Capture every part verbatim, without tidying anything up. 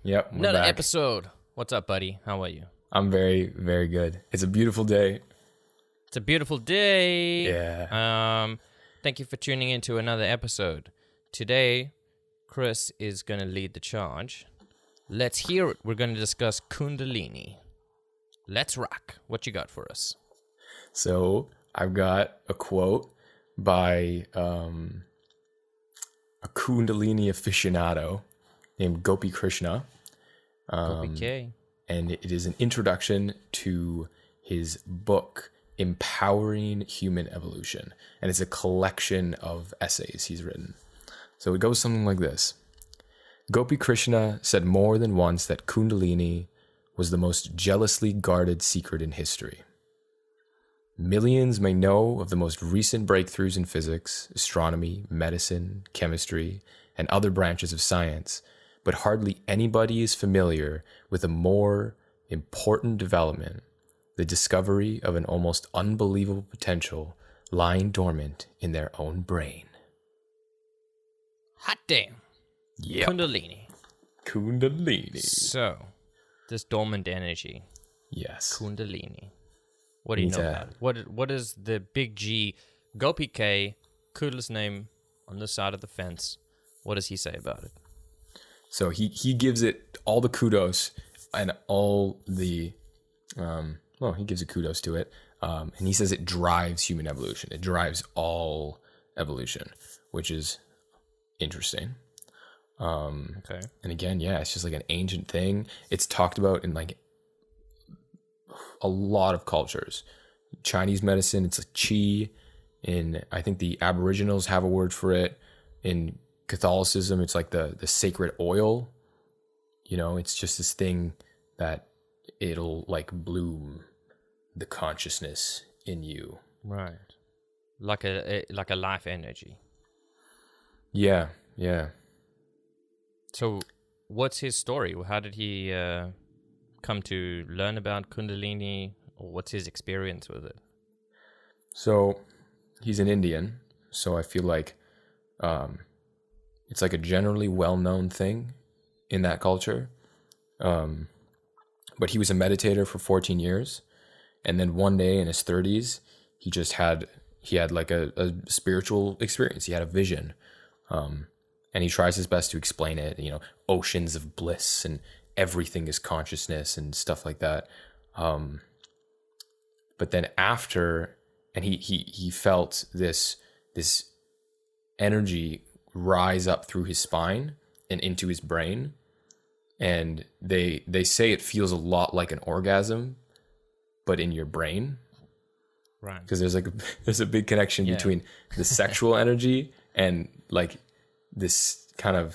Yep, we're Another back. episode. What's up, buddy? How are you? I'm very, very good. It's a beautiful day. It's a beautiful day. Yeah. Um, thank you for tuning in to another episode. Today, Chris is going to lead the charge. Let's hear it. We're going to discuss Kundalini. Let's rock. What you got for us? So I've got a quote by um, a Kundalini aficionado named Gopi Krishna. Um, Gopi K. And it is an introduction to his book, Empowering Human Evolution. And it's a collection of essays he's written. So it goes something like this. Gopi Krishna said more than once that Kundalini was the most jealously guarded secret in history. Millions may know of the most recent breakthroughs in physics, astronomy, medicine, chemistry, and other branches of science, but hardly anybody is familiar with a more important development, the discovery of an almost unbelievable potential lying dormant in their own brain. Hot damn. Yep. Kundalini. Kundalini. So, this dormant energy. Yes. Kundalini. What do you Needs know a- about it? What, what is the big G, Gopi K, coolest name on this side of the fence? What does he say about it? So he, he gives it all the kudos and all the, um, well, he gives a kudos to it. Um, and he says it drives human evolution. It drives all evolution, which is interesting. Um, Okay. and again, yeah, it's just like an ancient thing. It's talked about in like a lot of cultures. Chinese medicine, it's like qi. In, I think the Aboriginals have a word for it. In Catholicism, it's like the, the sacred oil. You know, it's just this thing that it'll like bloom the consciousness in you. Right. Like a, a like a life energy. Yeah, yeah. So, what's his story? How did he uh, come to learn about Kundalini, or what's his experience with it? So he's an Indian, so I feel like um, it's like a generally well-known thing in that culture. Um, but he was a meditator for fourteen years, and then one day in his thirties, he just had he had like a, a spiritual experience. He had a vision, um, and he tries his best to explain it. You know, oceans of bliss and everything is consciousness and stuff like that. Um, but then after, and he he he felt this this energy rise up through his spine and into his brain, and they they say it feels a lot like an orgasm, but in your brain, Right. because there's like a, there's a big connection Yeah. between the sexual energy and like this kind of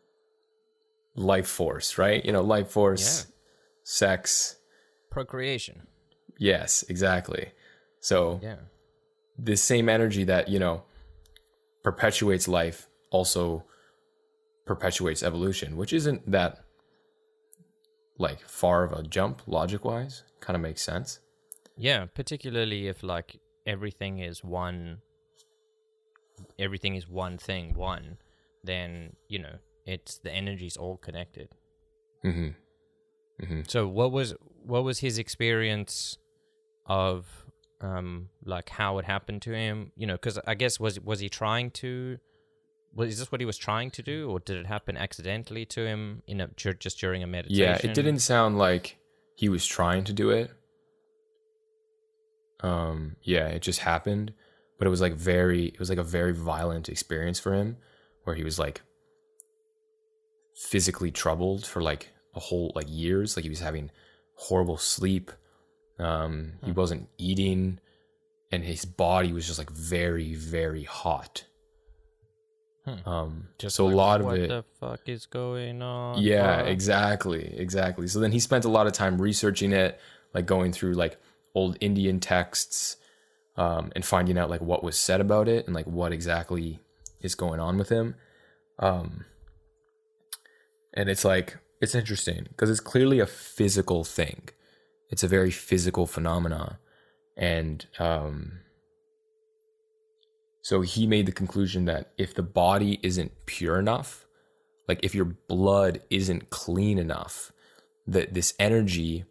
life force, right? You know, life force, sex. Procreation. Yes, exactly. So Yeah. this same energy that, you know, perpetuates life also perpetuates evolution, which isn't that like far of a jump logic wise. Kind of makes sense. Yeah, particularly if like everything is one everything is one thing, one, then, you know, it's the energy's all connected. Mm-hmm. Mm-hmm. So what was what was his experience of um like how it happened to him? You know, because I guess was was he trying to was is this what he was trying to do, or did it happen accidentally to him in a dur- just during a meditation? Yeah, it didn't sound like he was trying to do it. Um, yeah, it just happened, but it was like very, it was like a very violent experience for him, where he was like physically troubled for like a whole like years. Like he was having horrible sleep. Um, he Hmm. wasn't eating, and his body was just like very, very hot. Hmm. Um, Just so like, a lot of what it. the fuck is going on? Yeah, bro? exactly, exactly. So then he spent a lot of time researching it, like going through like old Indian texts, um, and finding out like what was said about it and like what exactly is going on with him. Um, and it's like it's interesting because it's clearly a physical thing. It's a very physical phenomena, and um, so he made the conclusion that if the body isn't pure enough, like if your blood isn't clean enough, that this energy,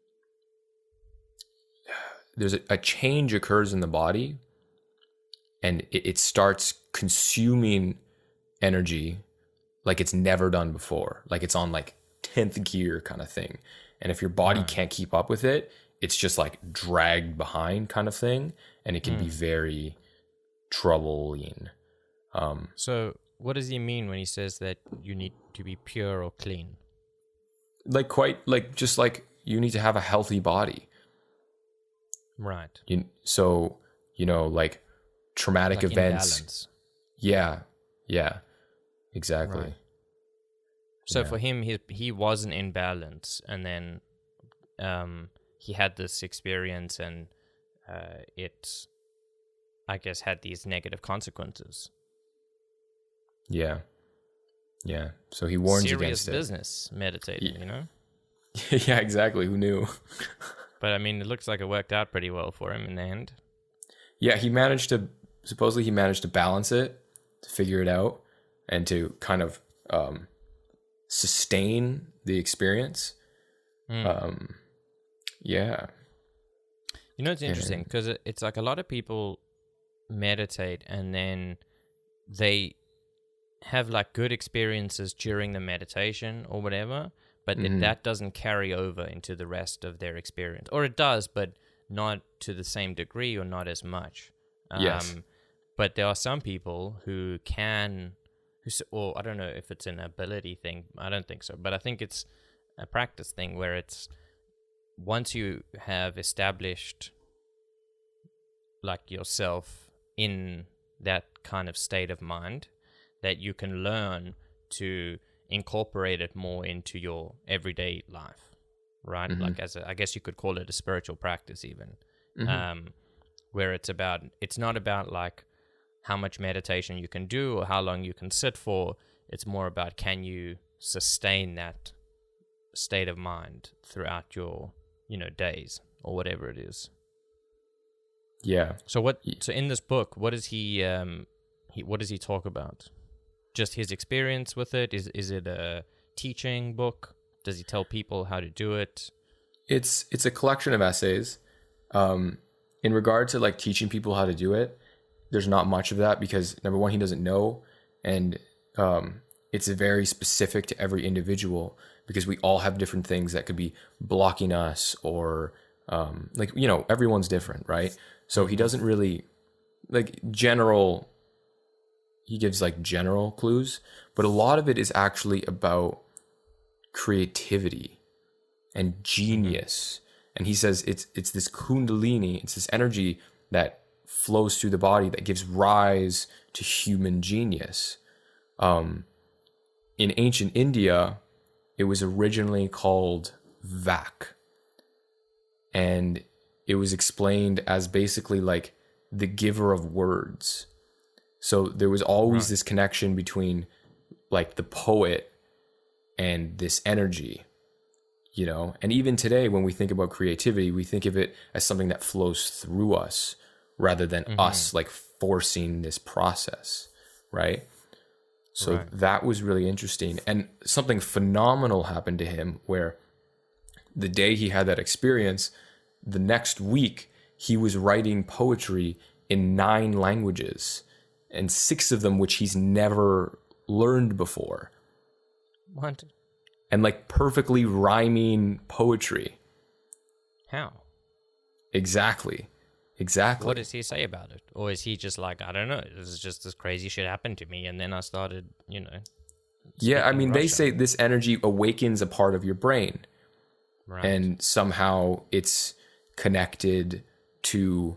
there's a, a change occurs in the body, and it, it starts consuming energy like it's never done before, like it's on like tenth gear kind of thing. And if your body Right. can't keep up with it, it's just like dragged behind kind of thing, and it can be Mm. very troubling. Um, So, what does he mean when he says that you need to be pure or clean? like quite like just like you need to have a healthy body. Right. You, so you know, like traumatic Like in events. balance. Yeah, yeah, exactly. Right. So Yeah. for him, he he wasn't in balance, and then um, he had this experience, and uh, it, I guess, had these negative consequences. Yeah, yeah. So he warns Serious against it. business meditating, Yeah. you know. Yeah, exactly. Who knew? But I mean, it looks like it worked out pretty well for him in the end. Yeah, he managed to. Supposedly, he managed to balance it, to figure it out, and to kind of um, sustain the experience. Mm. Um, yeah, You know, it's interesting because it, it's like a lot of people meditate and then they have like good experiences during the meditation or whatever, but it, Mhm. that doesn't carry over into the rest of their experience. Or it does, but not to the same degree or not as much. Um, Yes. But there are some people who can, who, s- or I don't know if it's an ability thing. I don't think so. But I think it's a practice thing where it's once you have established like yourself in that kind of state of mind, that you can learn to incorporate it more into your everyday life, right? Mhm. Like as a, I guess you could call it a spiritual practice even, Mhm. um, where it's about, it's not about like how much meditation you can do or how long you can sit for. It's more about can you sustain that state of mind throughout your, you know, days or whatever it is. yeah. So what? Ye- So in this book, what does he um he what does he talk about? Just his experience with it? Is is it a teaching book? Does he tell people how to do it? It's it's a collection of essays. Um, in regard to like teaching people how to do it, there's not much of that because number one, he doesn't know, and um, it's very specific to every individual because we all have different things that could be blocking us or um, like you know everyone's different, right? So he doesn't really like general. He gives like general clues, but a lot of it is actually about creativity and genius. And he says it's it's this kundalini, it's this energy that flows through the body that gives rise to human genius. Um, in ancient India, it was originally called Vak, and it was explained as basically like the giver of words. So there was always Right. this connection between like the poet and this energy, you know? And even today, when we think about creativity, we think of it as something that flows through us rather than us like forcing this process, right? So Right. that was really interesting. And something phenomenal happened to him where the day he had that experience, the next week, he was writing poetry in nine languages and six of them which he's never learned before. What? And like perfectly rhyming poetry. How? Exactly. Exactly. What does he say about it? Or is he just like, I don't know, this is just this crazy shit happened to me and then I started, you know. yeah, I speaking mean, they Russian. say this energy awakens a part of your brain. Right. And somehow it's connected to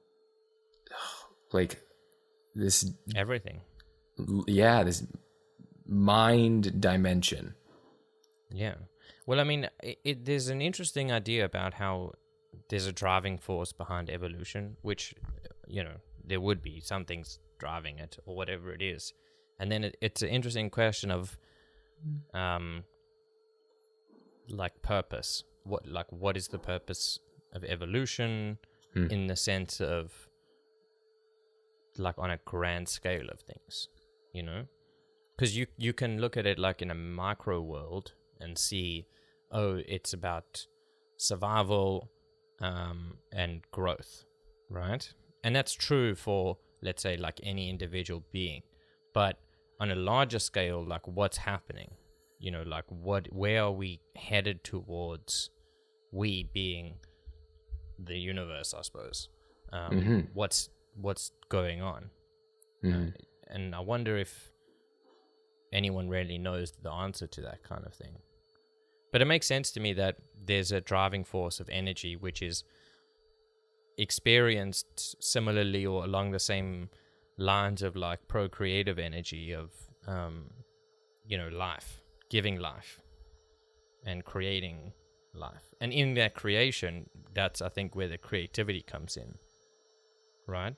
like this, Everything. yeah, this mind dimension. Yeah. Well, I mean, it, it, there's an interesting idea about how there's a driving force behind evolution, which, you know, there would be something's driving it or whatever it is. And then it, it's an interesting question of, um, like purpose. What, like, what is the purpose of evolution Hmm. in the sense of, like, on a grand scale of things, you know? because you you can look at it like in a micro world and see, oh, it's about survival um, and growth, right? And that's true for, let's say, like any individual being. But on a larger scale, like what's happening, you know, like what, where are we headed towards? We being the universe, I suppose. Um, mm-hmm. What's what's going on? Mm-hmm. Uh, and I wonder if anyone really knows the answer to that kind of thing. But it makes sense to me that there's a driving force of energy which is experienced similarly or along the same lines of like procreative energy of, um, you know, life, giving life and creating life. And in that creation, that's, I think, where the creativity comes in, right?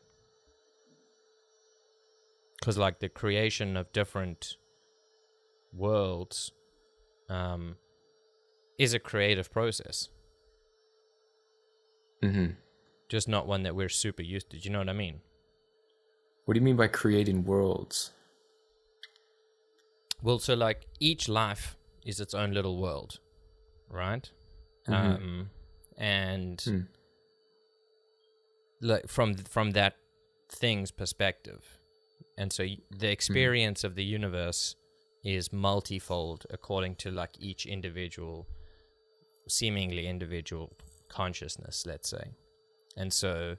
Because like the creation of different worlds um, is a creative process. Mm-hmm. Just not one that we're super used to. Do you know what I mean? What do you mean by creating worlds? Well, so like each life is its own little world, right? Mm-hmm. Um, and mm. like from from that thing's perspective, and so y- the experience mm. of the universe is multifold according to like each individual, seemingly individual consciousness, let's say. And so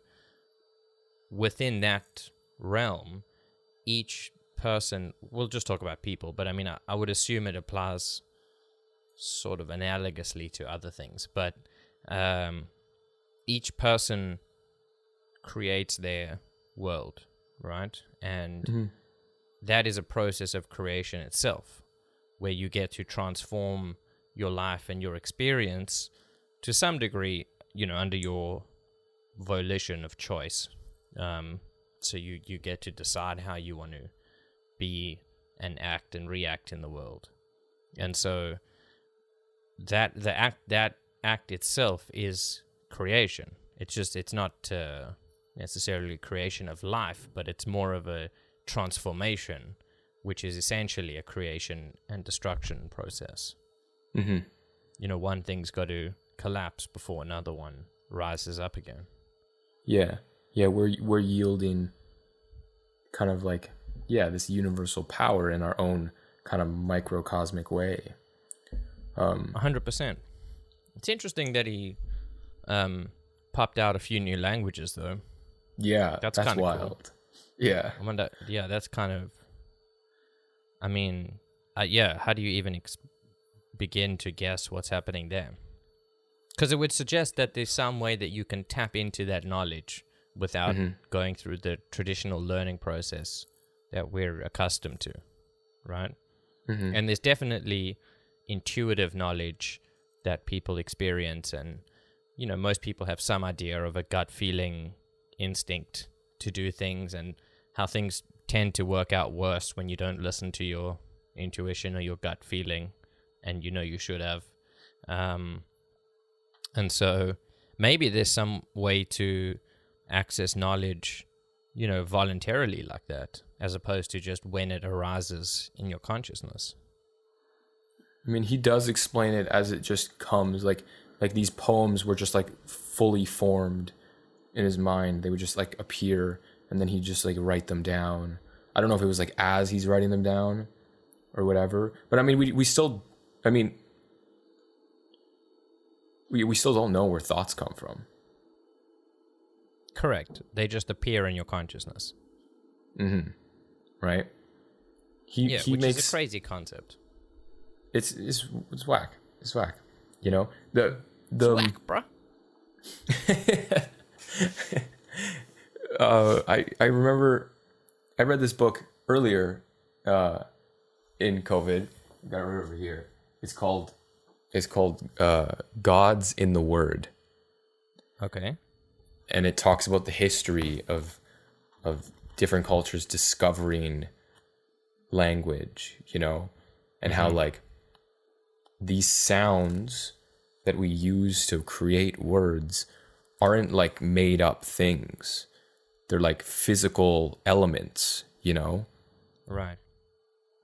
within that realm, each person, we'll just talk about people, but I mean, I, I would assume it applies sort of analogously to other things, but um, each person creates their world, right? And mm-hmm. that is a process of creation itself, where you get to transform your life and your experience to some degree, you know, under your volition of choice. Um, so you, you get to decide how you want to be and act and react in the world. And so that the act that act itself is creation. It's just it's not uh, necessarily creation of life, but it's more of a transformation, which is essentially a creation and destruction process. Mm-hmm. You know, one thing's got to collapse before another one rises up again. Yeah, yeah, we're we're yielding kind of like yeah this universal power in our own kind of microcosmic way. Um, A hundred percent. It's interesting that he um, popped out a few new languages, though. Yeah, that's, that's kind of wild. cool. Yeah, I wonder. Yeah, that's kind of. I mean, uh, yeah. How do you even ex- begin to guess what's happening there? Because it would suggest that there's some way that you can tap into that knowledge without mm-hmm. going through the traditional learning process that we're accustomed to, right? Mm-hmm. And there's definitely intuitive knowledge that people experience, and you know, most people have some idea of a gut feeling instinct to do things, and how things tend to work out worse when you don't listen to your intuition or your gut feeling, and you know you should have. Um, and so maybe there's some way to access knowledge, you know, voluntarily like that, as opposed to just when it arises in your consciousness. I mean, he does explain it as it just comes. Like, like these poems were just like fully formed in his mind. They would just like appear, and then he'd just like write them down. I don't know if it was like as he's writing them down or whatever. But I mean, we we still, I mean, we we still don't know where thoughts come from. Correct. They just appear in your consciousness. Mm-hmm. Right. He yeah, he which makes is a crazy concept. It's it's it's whack. It's whack. You know the the. It's whack, bruh. uh, I I remember I read this book earlier uh, in COVID. I got it right over here. It's called it's called uh, Gods in the Word. Okay. And it talks about the history of of different cultures discovering language, you know, and mm-hmm. how like these sounds that we use to create words aren't like made up things. They're like physical elements, you know? Right.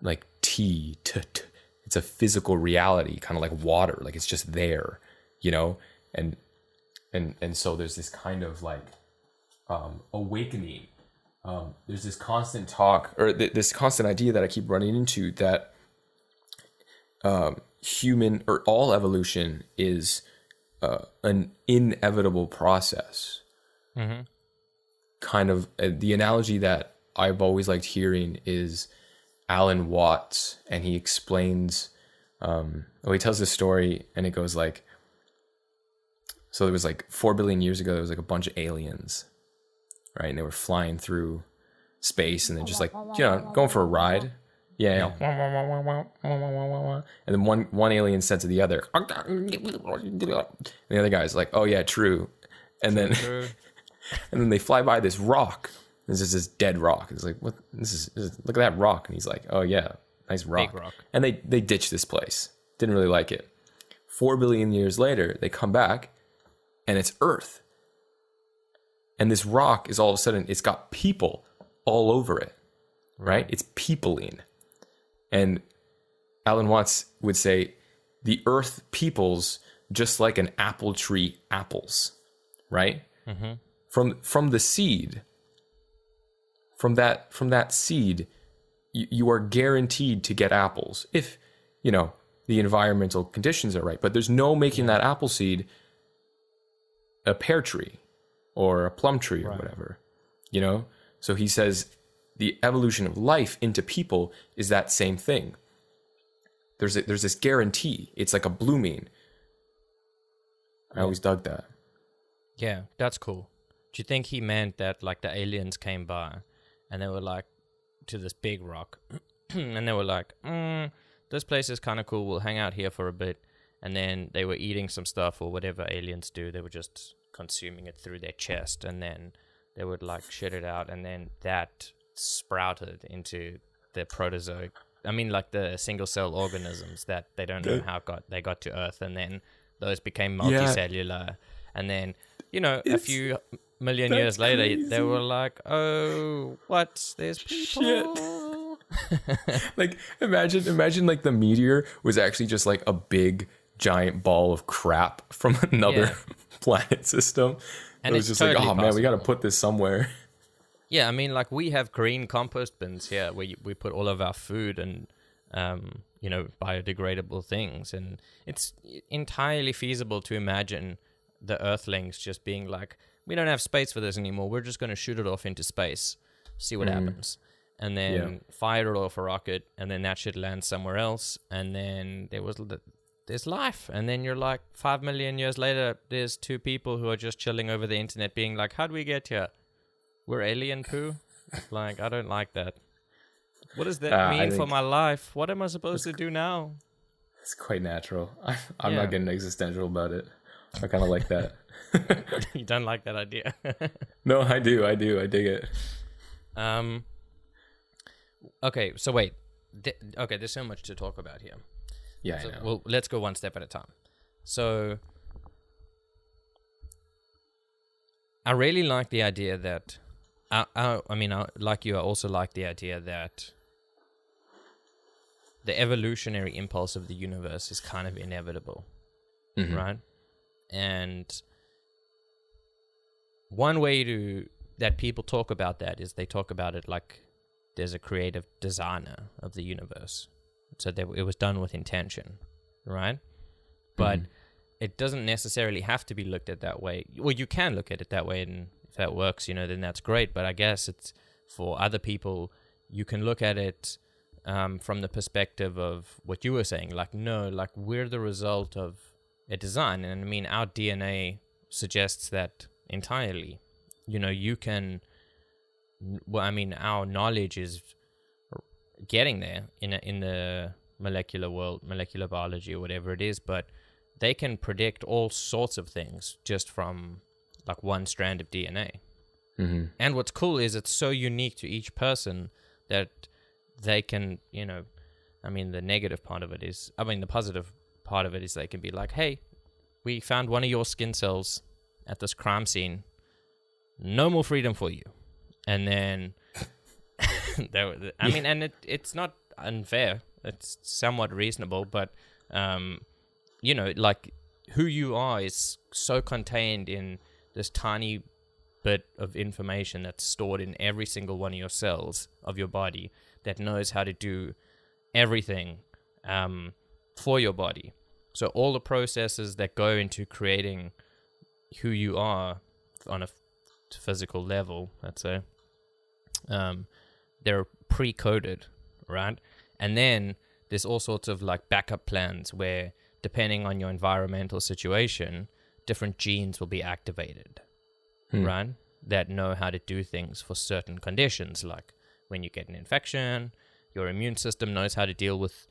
like tea, t- t- it's a physical reality, kind of like water, like it's just there, you know, and and and so there's this kind of like um, awakening. Um, there's this constant talk, or th- this constant idea that I keep running into, that um, human or all evolution is uh, an inevitable process. Mm-hmm. Kind of uh, the analogy that I've always liked hearing is Alan Watts, and he explains, um, oh, he tells this story, and it goes like, so there was like four billion years ago, there was like a bunch of aliens, right? And they were flying through space, and then just like, you know, going for a ride. Yeah. yeah. And then one, one alien said to the other, and the other guy's like, oh yeah, true. And then, and then they fly by this rock. This is this dead rock. It's like, what? This is, this is, look at that rock. And he's like, oh yeah, nice rock. Big rock. And they, they ditched this place. Didn't really like it. Four billion years later, they come back, and it's Earth. And this rock is all of a sudden, it's got people all over it, right? It's peopling. And Alan Watts would say, the Earth peoples just like an apple tree apples, right? Mm-hmm. From from the seed, from that from that seed, you, you are guaranteed to get apples if, you know, the environmental conditions are right. But there's no making that apple seed a pear tree or a plum tree or right. whatever, you know? So he says the evolution of life into people is that same thing. There's a, there's this guarantee. It's like a blooming. I always dug that. Yeah, that's cool. Do you think he meant that like the aliens came by and they were like to this big rock and they were like, mm, this place is kind of cool. We'll hang out here for a bit. And then they were eating some stuff or whatever aliens do. They were just consuming it through their chest, and then they would like shit it out, and then that sprouted into the protozoic. I mean, like the single cell organisms that they don't know how got they got to Earth, and then those became multicellular, yeah. and then you know it's, a few million years later crazy. They were like, oh, what? There's people. Shit. Like imagine, imagine like the meteor was actually just like a big giant ball of crap from another yeah. planet system. And it was just totally like, oh possible. Man, we got to put this somewhere. Yeah, I mean, like we have green compost bins here where we put all of our food and, um, you know, biodegradable things. And it's entirely feasible to imagine the Earthlings just being like, we don't have space for this anymore. We're just going to shoot it off into space, see what mm. happens. And then yeah. fire it off a rocket, and then that shit lands somewhere else. And then there was the, there's life. And then you're like, five million years later, there's two people who are just chilling over the internet being like, how'd we get here? We're alien poo? Like, I don't like that. What does that uh, mean for my life? What am I supposed to do now? It's quite natural. I, I'm yeah. not getting existential about it. I kind of like that. You don't like that idea? No, I do. I do. I dig it. Um. Okay, so wait. Th- okay, there's so much to talk about here. Yeah, so, I know. Well, let's go one step at a time. So, I really like the idea that, I, I, I mean, I, like you, I also like the idea that the evolutionary impulse of the universe is kind of inevitable, mm-hmm. right? And one way to that people talk about that is they talk about it like there's a creative designer of the universe. So that it was done with intention, right? But mm-hmm. it doesn't necessarily have to be looked at that way. Well, you can look at it that way, and if that works, you know, then that's great. But I guess it's for other people, you can look at it um, from the perspective of what you were saying. Like, no, like we're the result of a design. And I mean, our D N A suggests that entirely. You know, you can, well, I mean, our knowledge is getting there in a, in the molecular world, molecular biology or whatever it is, but they can predict all sorts of things just from like one strand of D N A. Mm-hmm. And what's cool is it's so unique to each person that they can, you know, I mean, the negative part of it is, I mean, the positive part of it is they can be like, hey, we found one of your skin cells at this crime scene. No more freedom for you. And then, I mean, and it, it's not, unfair. It's somewhat reasonable, but um, you know, like who you are is so contained in this tiny bit of information that's stored in every single one of your cells of your body that knows how to do everything um, for your body. So all the processes that go into creating who you are on a f- physical level, let's say, um, they're pre-coded, right? And then there's all sorts of like backup plans where, depending on your environmental situation, different genes will be activated, hmm. right? That know how to do things for certain conditions, like when you get an infection, your immune system knows how to deal with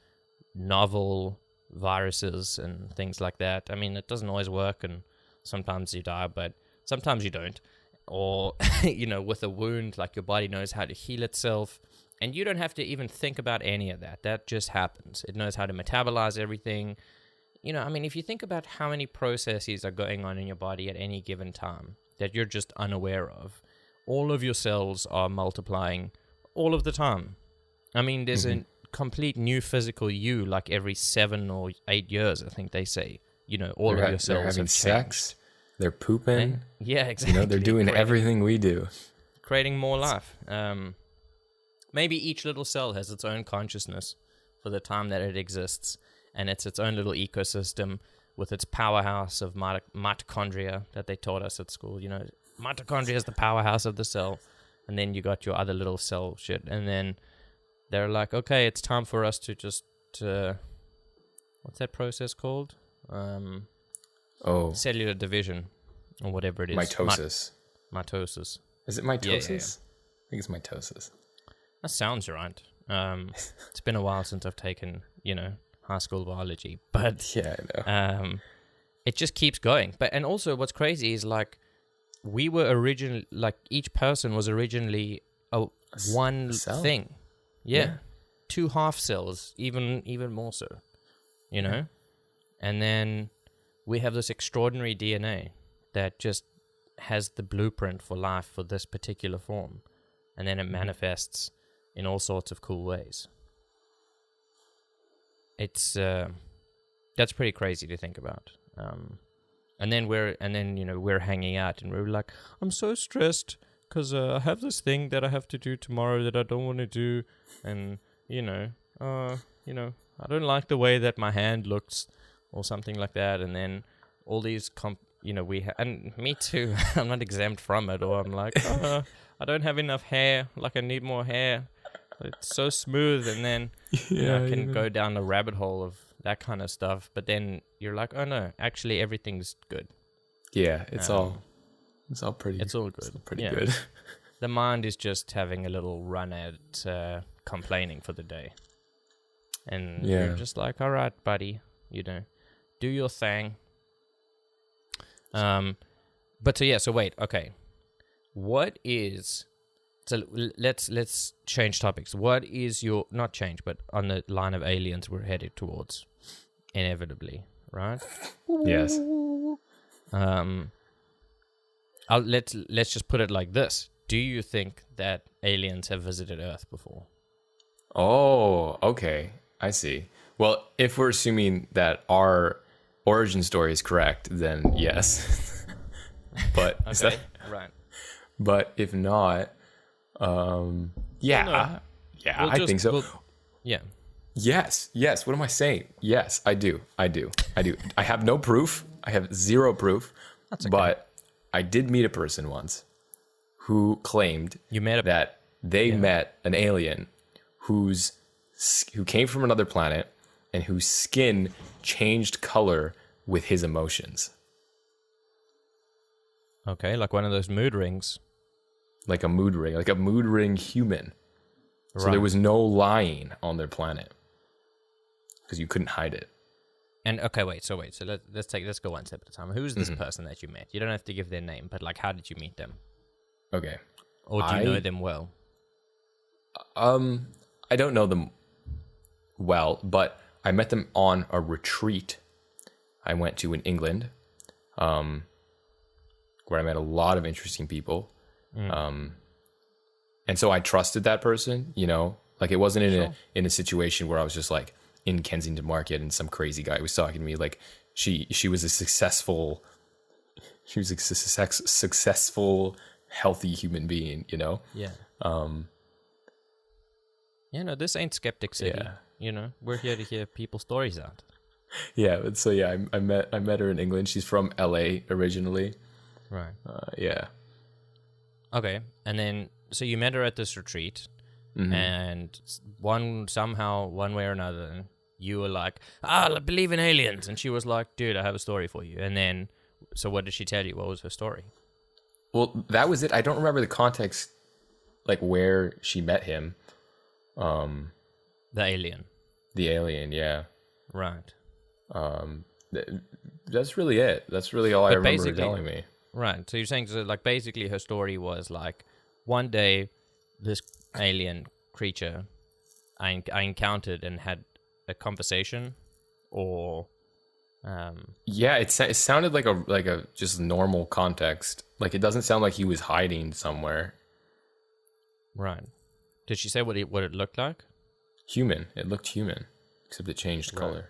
novel viruses and things like that. I mean, it doesn't always work, and sometimes you die, but sometimes you don't. Or, you know, with a wound, like your body knows how to heal itself, and you don't have to even think about any of that. That just happens. It knows how to metabolize everything. You know, I mean, if you think about how many processes are going on in your body at any given time that you're just unaware of, all of your cells are multiplying all of the time. I mean, there's mm-hmm. a complete new physical you like every seven or eight years, I think they say. You know, all they're of your cells they're having have sex. changed. They're pooping. And, yeah, exactly. You know, they're doing creating, everything we do. Creating more life. Um, maybe each little cell has its own consciousness for the time that it exists, and it's its own little ecosystem with its powerhouse of mit- mitochondria that they taught us at school. You know, mitochondria is the powerhouse of the cell, and then you got your other little cell shit, and then they're like, okay, it's time for us to just, uh, what's that process called? Um, oh, cellular division, or whatever it is. Mitosis. Mi- mitosis. Is it mitosis? Yeah, yeah, yeah. I think it's mitosis. That sounds right. Um, it's been a while since I've taken, you know, high school biology, but yeah, I know. Um, it just keeps going. But and also, what's crazy is like we were originally like each person was originally a, a one cell? thing. Yeah. yeah, two half cells, even even more so. You know, yeah. And then we have this extraordinary D N A that just has the blueprint for life for this particular form, and then it mm-hmm. manifests in all sorts of cool ways. It's uh, that's pretty crazy to think about. Um, and then we're and then you know we're hanging out, and we're like, I'm so stressed because uh, I have this thing that I have to do tomorrow that I don't want to do, and you know, uh, you know, I don't like the way that my hand looks, or something like that. And then all these comp, you know, we ha- and me too. I'm not exempt from it. Or I'm like, uh, I don't have enough hair. Like I need more hair. It's so smooth, and then yeah, you know, I can yeah. go down the rabbit hole of that kind of stuff. But then you're like, oh no, actually everything's good. Yeah, it's um, all, it's all pretty. It's all good. It's all pretty yeah. good. The mind is just having a little run at uh, complaining for the day, and yeah. you're just like, all right, buddy, you know, do your thing. Um, but so yeah, so wait, okay, what is? So let's let's change topics. What is your not change, but on the line of aliens we're headed towards, inevitably, right? Yes. Um. I'll, let's let's just put it like this: do you think that aliens have visited Earth before? Oh, okay, I see. Well, if we're assuming that our origin story is correct, then yes. But okay, that, right. But if not. Um. Yeah. Well, no. Yeah. We'll I just, think so. We'll, yeah. Yes. Yes. What am I saying? Yes, I do. I do. I do. I have no proof. I have zero proof. That's okay. But I did meet a person once who claimed you met a, that they yeah. met an alien whose who came from another planet and whose skin changed color with his emotions. Okay, like one of those mood rings. Like a mood ring, like a mood ring human. So right. there was no lying on their planet because you couldn't hide it. And okay, wait. So wait. So let, let's take let's go one step at a time. Who's this mm-hmm. person that you met? You don't have to give their name, but like, how did you meet them? Okay. Or do you I, know them well? Um, I don't know them well, but I met them on a retreat I went to in England, um, where I met a lot of interesting people. Mm. Um, and so I trusted that person, you know, Like it wasn't in Sure. a in a situation where I was just like in Kensington Market and some crazy guy was talking to me. Like she she was a successful, she was a success, successful, healthy human being. You know. Yeah. Um. Yeah, no, this ain't Skeptic City. Yeah. You know, we're here to hear people's stories out. Yeah. But so yeah, I, I met I met her in England. She's from L A originally. Right. Uh, yeah. Okay. And then, so you met her at this retreat, Mhm. and s- one, somehow, one way or another, you were like, ah, I believe in aliens. And she was like, dude, I have a story for you. And then, so what did she tell you? What was her story? Well, that was it. I don't remember the context, like where she met him. Um, The alien. the alien. Yeah. Right. Um, th- that's really it. That's really all I But remember her basically- telling me. Right. So you're saying, so like, basically her story was like, one day, this alien creature I, en- I encountered and had a conversation, or, um, Yeah, it sa- it sounded like a like a just normal context. Like it doesn't sound like he was hiding somewhere. right. Did she say what it, what it looked like? Human. It looked human, except it changed Right. color.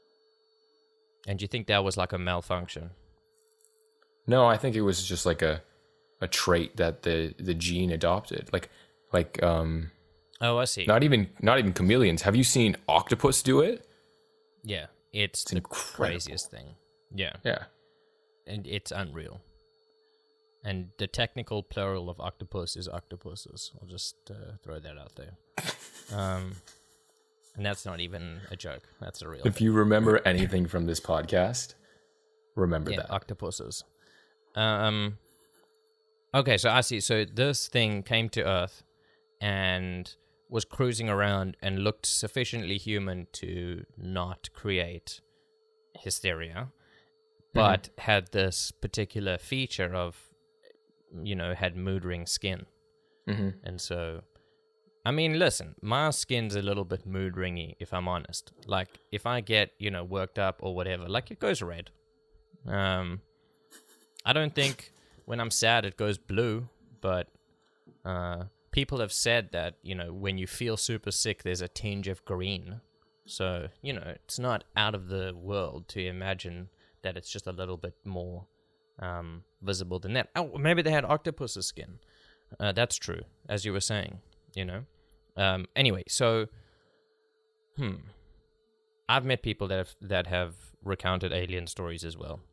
And do you think that was like a malfunction? No, I think it was just like a a trait that the the gene adopted. Like like um Oh, I see. not even not even chameleons. Have you seen octopus do it? Yeah, it's, It's the incredible. craziest thing. Yeah, Yeah. and it's unreal. And the technical plural of octopus is octopuses. I'll just uh, throw that out there. Um, and that's not even a joke. That's a real If thing. you remember anything from this podcast, remember Yeah, that. octopuses. Um, okay, so I see. So this thing came to Earth and was cruising around and looked sufficiently human to not create hysteria, but had this particular feature of, you know, had mood ring skin. Mm-hmm. And so, I mean, listen, my skin's a little bit mood ringy, if I'm honest. Like, if I get, you know, worked up or whatever, like, it goes red. Um, I don't think when I'm sad it goes blue, but uh, people have said that, you know, when you feel super sick, there's a tinge of green. So, you know, it's not out of the world to imagine that it's just a little bit more um, visible than that. Oh, maybe they had octopus's skin. Uh, that's true, as you were saying, you know. Um, anyway, so, hmm, I've met people that have that have recounted alien stories as well.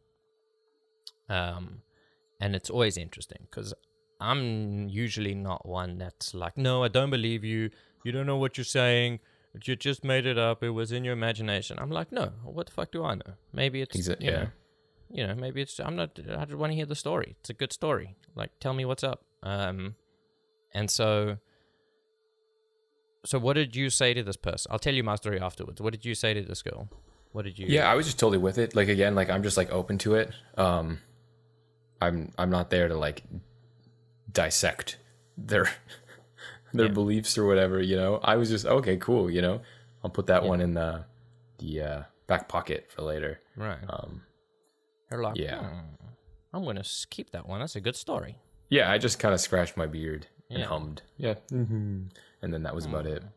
Um, and it's always interesting because I'm usually not one that's like, no, I don't believe you. You don't know what you're saying. You just made it up. It was in your imagination. I'm like, no, what the fuck do I know? Maybe it's, Exa- you yeah. know, you know, maybe it's, I'm not, I just want to hear the story. It's a good story. Like, tell me what's up. Um, and so, so what did you say to this person? I'll tell you my story afterwards. What did you say to this girl? What did you? Yeah, I was just totally with it. Like again, like I'm just like open to it. Um, I'm I'm not there to like dissect their their Yeah. beliefs or whatever. You know, I was just okay, cool. You know, I'll put that Yeah. one in the the uh, back pocket for later. Right. Um, You're like, yeah. "Hmm, I'm going to keep that one. That's a good story. yeah, I just kind of scratched my beard and Yeah. hummed. Yeah, mm-hmm. And then that was about it.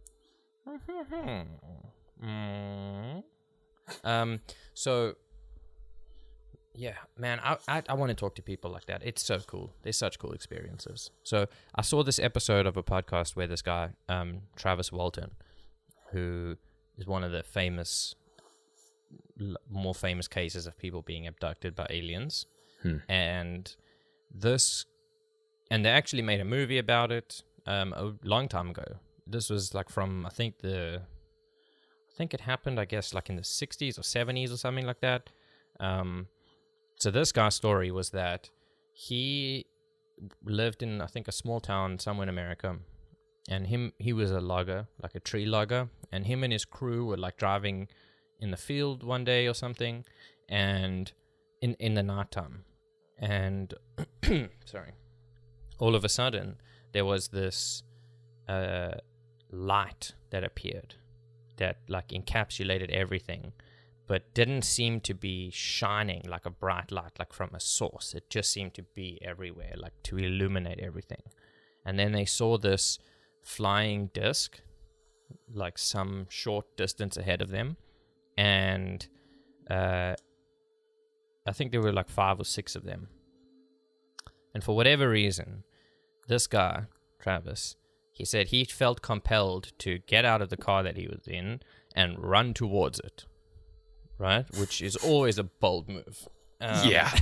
Mm. Um. So, yeah, man, I, I I want to talk to people like that. It's so cool. They're such cool experiences. So I saw this episode of a podcast where this guy, um, Travis Walton, who is one of the famous, l- more famous cases of people being abducted by aliens, Hmm. and this, and they actually made a movie about it um, a long time ago. This was like from I think the, I think it happened I guess like in the sixties or seventies or something like that. Um, so this guy's story was that he lived in I think a small town somewhere in America, and him he was a logger, like a tree logger, and him and his crew were like driving in the field one day or something, and in in the nighttime, and sorry, all of a sudden there was this uh, light that appeared that like encapsulated everything, but didn't seem to be shining like a bright light, like from a source. It just seemed to be everywhere, like to illuminate everything. And then they saw this flying disc like some short distance ahead of them, and uh, I think there were like five or six of them. And for whatever reason, this guy, Travis, he said he felt compelled to get out of the car that he was in and run towards it, right? Which is always a bold move. Um, yeah.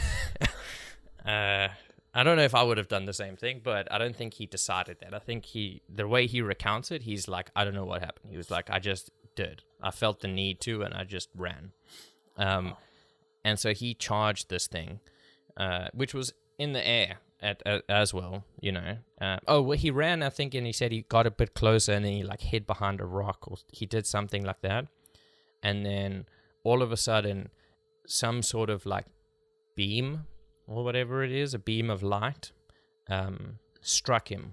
uh, I don't know if I would have done the same thing, but I don't think he decided that. I think he, the way he recounts it, he's like, I don't know what happened. He was like, I just did. I felt the need to, and I just ran. Um, and so he charged this thing, uh, which was in the air at, at as well, you know. Uh, oh, well, he ran, I think, and he said he got a bit closer, and then he like hid behind a rock, or he did something like that. And then all of a sudden, some sort of like beam or whatever it is, a beam of light, um, struck him.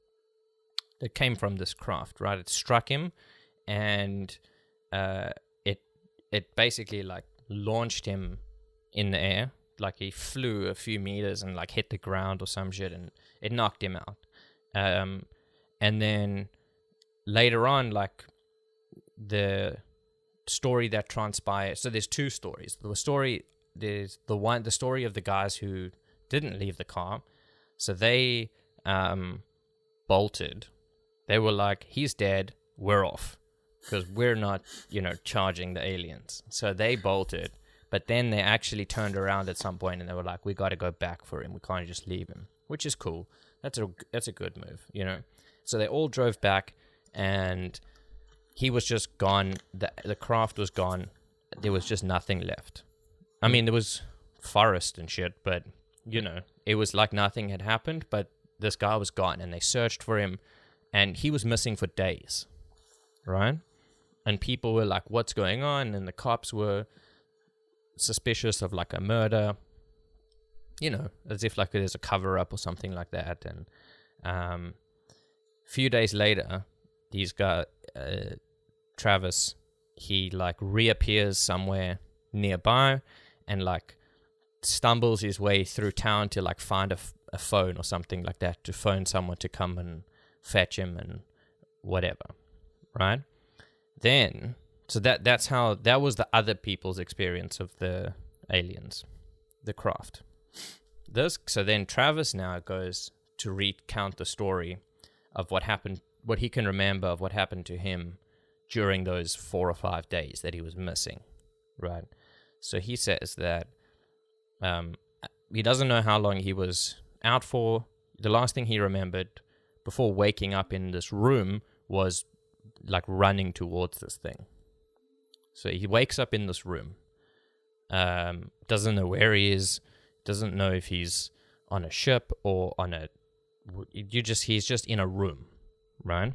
It came from this craft, right? It struck him, and uh, it it basically like launched him in the air. Like he flew a few meters and like hit the ground or some shit, and it knocked him out. Um, and then later on, like the story that transpired. So there's two stories. The story there's the one the story of the guys who didn't leave the car. So they um, bolted. They were like, he's dead, we're off, because we're not, you know, charging the aliens. So they bolted, but then they actually turned around at some point and they were like, we got to go back for him. We can't just leave him, which is cool. That's a that's a good move, you know. So they all drove back, and he was just gone. The the craft was gone. There was just nothing left. I mean, there was forest and shit, but, you know, it was like nothing had happened, but this guy was gone, and they searched for him, and he was missing for days, right? And people were like, what's going on? And the cops were suspicious of, like, a murder, you know, as if, like, there's a cover-up or something like that. And um, a few days later, these guys, uh, Travis, he, like, reappears somewhere nearby, and like stumbles his way through town to like find a, f- a phone or something like that, to phone someone to come and fetch him and whatever, right? Then, so that that's how, that was the other people's experience of the aliens, the craft. This, so then Travis now goes to recount the story of what happened, what he can remember of what happened to him during those four or five days that he was missing, right? So he says that um, he doesn't know how long he was out for. The last thing he remembered before waking up in this room was like running towards this thing. So he wakes up in this room, um, doesn't know where he is, doesn't know if he's on a ship or on a. You just he's just in a room, right?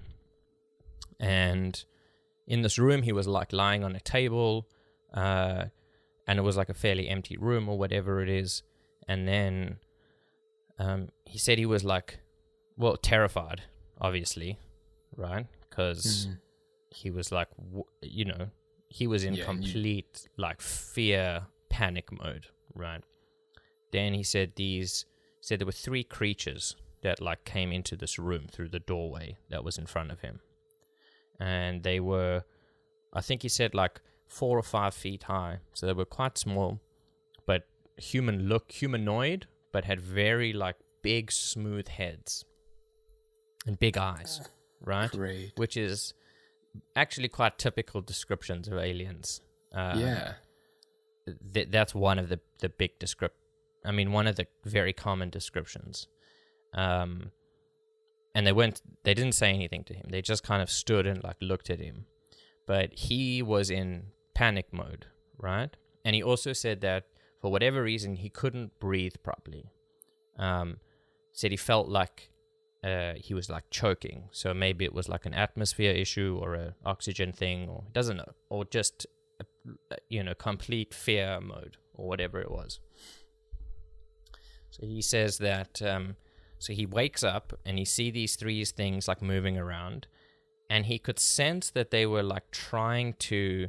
And in this room, he was like lying on a table. Uh, And it was like a fairly empty room or whatever it is. And then um, he said he was like, well, terrified, obviously, right? Because mm. he was like, w- you know, he was in yeah, complete you... like fear, panic mode, right? Then he said these, said there were three creatures that like came into this room through the doorway that was in front of him. And they were, I think he said like, four or five feet high, so they were quite small, but human look, humanoid, but had very like big, smooth heads and big eyes, right? Great. Which is actually quite typical descriptions of aliens. Um, yeah, th- that's one of the the big descript. I mean, one of the very common descriptions. Um, and they went. They didn't say anything to him. They just kind of stood and like looked at him. But he was in panic mode, right? And he also said that for whatever reason, he couldn't breathe properly. Um, said he felt like uh, he was like choking. So maybe it was like an atmosphere issue or a oxygen thing, or doesn't know, or just, a, you know, complete fear mode or whatever it was. So he says that, um, so he wakes up and he see these three things like moving around, and he could sense that they were like trying to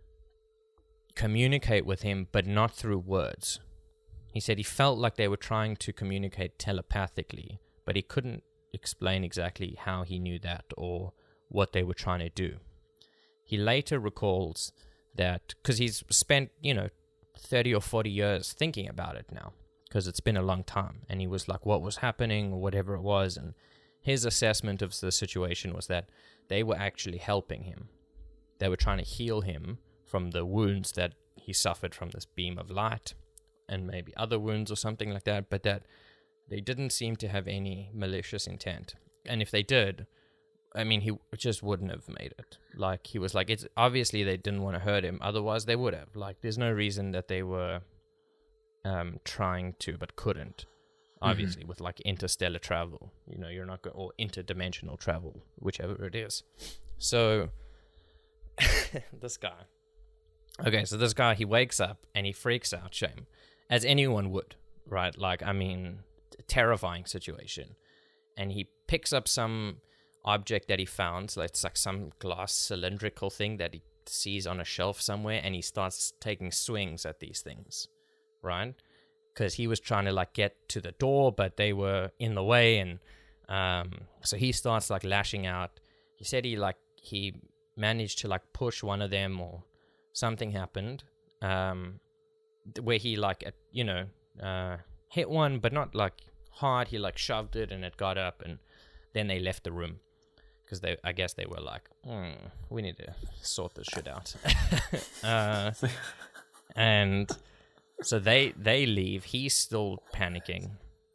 communicate with him, but not through words. He said he felt like they were trying to communicate telepathically, but he couldn't explain exactly how he knew that or what they were trying to do. He later recalls that, because he's spent, you know, thirty or forty years thinking about it now, because it's been a long time, and he was like, what was happening, or whatever it was, and his assessment of the situation was that they were actually helping him. They were trying to heal him from the wounds that he suffered from this beam of light, and maybe other wounds or something like that, but that they didn't seem to have any malicious intent. And if they did, I mean, he just wouldn't have made it. Like, he was like, it's obviously they didn't want to hurt him, otherwise they would have. Like, there's no reason that they were um, trying to, but couldn't. Obviously, mm-hmm. with like interstellar travel, you know, you're not going, or interdimensional travel, whichever it is. So, this guy. Okay, so this guy, he wakes up and he freaks out, shame, as anyone would, right? Like, I mean, terrifying situation. And he picks up some object that he found, so it's like some glass cylindrical thing that he sees on a shelf somewhere, and he starts taking swings at these things, right? Because he was trying to like get to the door, but they were in the way, and um, so he starts like lashing out. He said he like he managed to like push one of them, or something happened, um, where he like you know uh, hit one, but not like hard. He like shoved it, and it got up, and then they left the room because they, I guess they were like, mm, we need to sort this shit out, uh, and. So they, they leave. He's still panicking.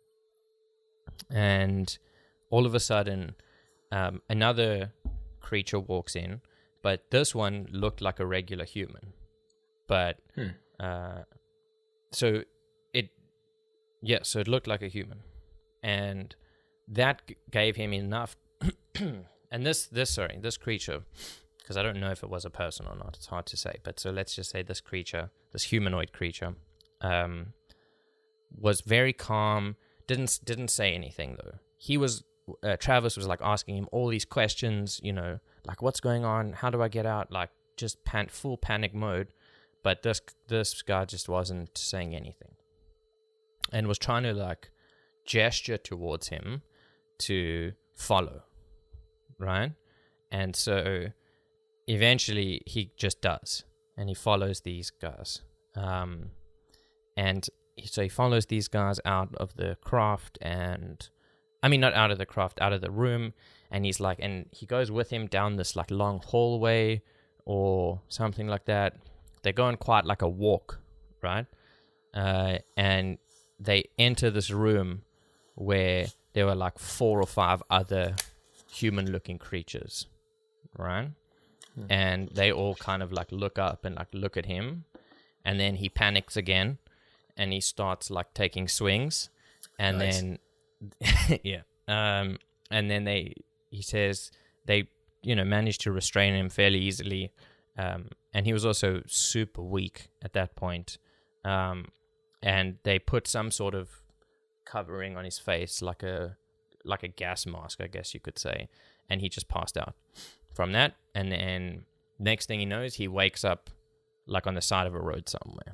And all of a sudden, um, another creature walks in. But this one looked like a regular human. But, hmm. uh, so it, yeah, so it looked like a human. And that g- gave him enough. And this, this, sorry, this creature, because I don't know if it was a person or not. It's hard to say. But so let's just say this creature, this humanoid creature, Um, was very calm. Didn't didn't say anything though. He was uh, Travis was like asking him all these questions. You know, like what's going on? How do I get out? Like just pan- full panic mode. But this this guy just wasn't saying anything, and was trying to like gesture towards him to follow, right? And so eventually he just does, and he follows these guys. Um, And so he follows these guys out of the craft, and I mean, not out of the craft, out of the room. And he's like, and he goes with him down this like long hallway or something like that. They're going quite like a walk, right? Uh, and they enter this room where there were like four or five other human-looking creatures, right? Hmm. And they all kind of like look up and like look at him, and then he panics again. And he starts like taking swings, and nice. then, yeah, um, and then they, he says they, you know, managed to restrain him fairly easily, um, and he was also super weak at that point, um, and they put some sort of covering on his face, like a, like a gas mask, I guess you could say, and he just passed out from that, and then next thing he knows, he wakes up like on the side of a road somewhere.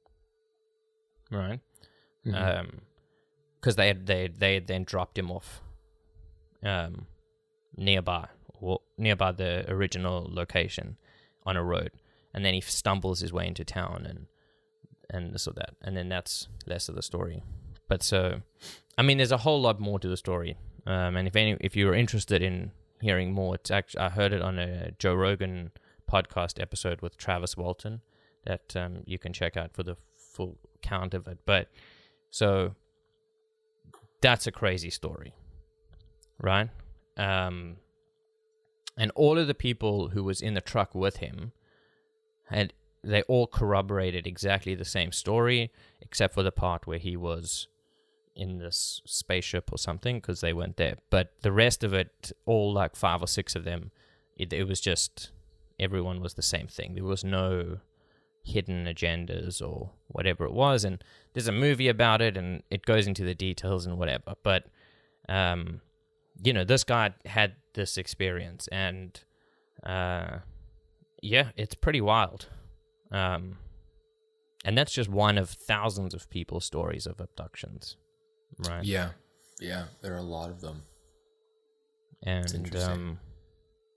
Right, because mm-hmm. um, they had, they they had then dropped him off, um, nearby or nearby the original location, on a road, and then he stumbles his way into town and and this or that, and then that's less of the story. But so, I mean, there's a whole lot more to the story, um, and if any if you're interested in hearing more, it's actually I heard it on a Joe Rogan podcast episode with Travis Walton that um, you can check out for the full count of it. But so that's a crazy story, right? Um, and all of the people who was in the truck with him had they all corroborated exactly the same story, except for the part where he was in this spaceship or something, because they weren't there. But the rest of it, all like five or six of them, it, it was just everyone was the same thing. There was no hidden agendas or whatever it was, and there's a movie about it, and it goes into the details and whatever. But um, you know, this guy had this experience, and uh, yeah, it's pretty wild. Um, and that's just one of thousands of people's stories of abductions, right? Yeah, yeah, there are a lot of them. And um,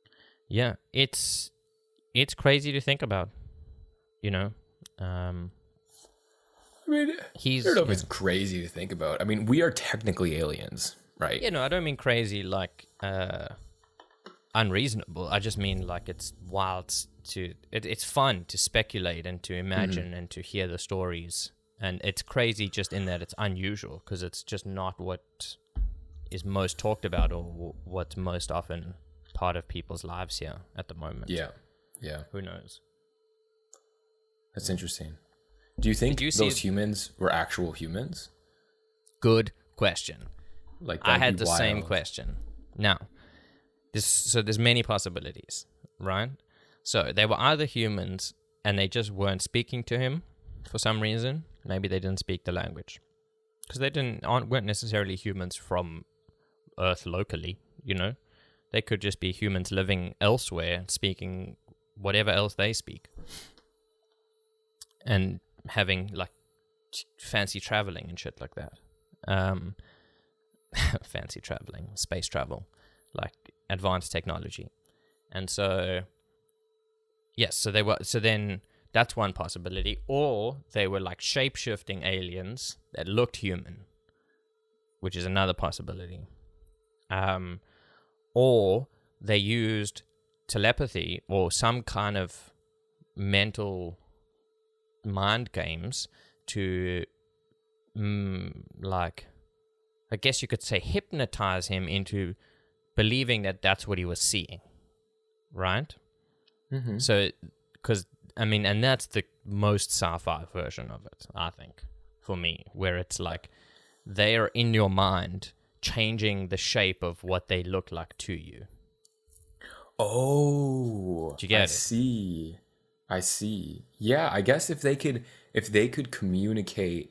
Yeah, it's it's crazy to think about. You know, um, I mean, he's. I don't know if yeah. it's crazy to think about. I mean, we are technically aliens, right? Yeah, no, I don't mean crazy like uh, unreasonable. I just mean like it's wild to. It, it's fun to speculate and to imagine Mm-hmm. and to hear the stories, and it's crazy just in that it's unusual because it's just not what is most talked about or w- what's most often part of people's lives here at the moment. Yeah, yeah. Who knows? That's interesting. Do you think Did you see- those humans were actual humans? Good question. Like I that'd had be the same wild. question. Now, this so there's many possibilities, right? So they were either humans and they just weren't speaking to him for some reason. Maybe they didn't speak the language because they didn't aren't weren't necessarily humans from Earth locally. You know, they could just be humans living elsewhere, speaking whatever else they speak, and having like fancy traveling and shit like that. Um, fancy traveling, space travel, like advanced technology. And so, yes, so they were, so then that's one possibility. Or they were like shape shifting aliens that looked human, which is another possibility. Um, or they used telepathy or some kind of mental mind games to, mm, like, I guess you could say hypnotize him into believing that that's what he was seeing, right? Mm-hmm. So, because, I mean, and that's the most sci-fi version of it, I think, for me, where it's like they are in your mind changing the shape of what they look like to you. Oh, Do you get I it? see. I see. Yeah, I guess if they could, if they could communicate,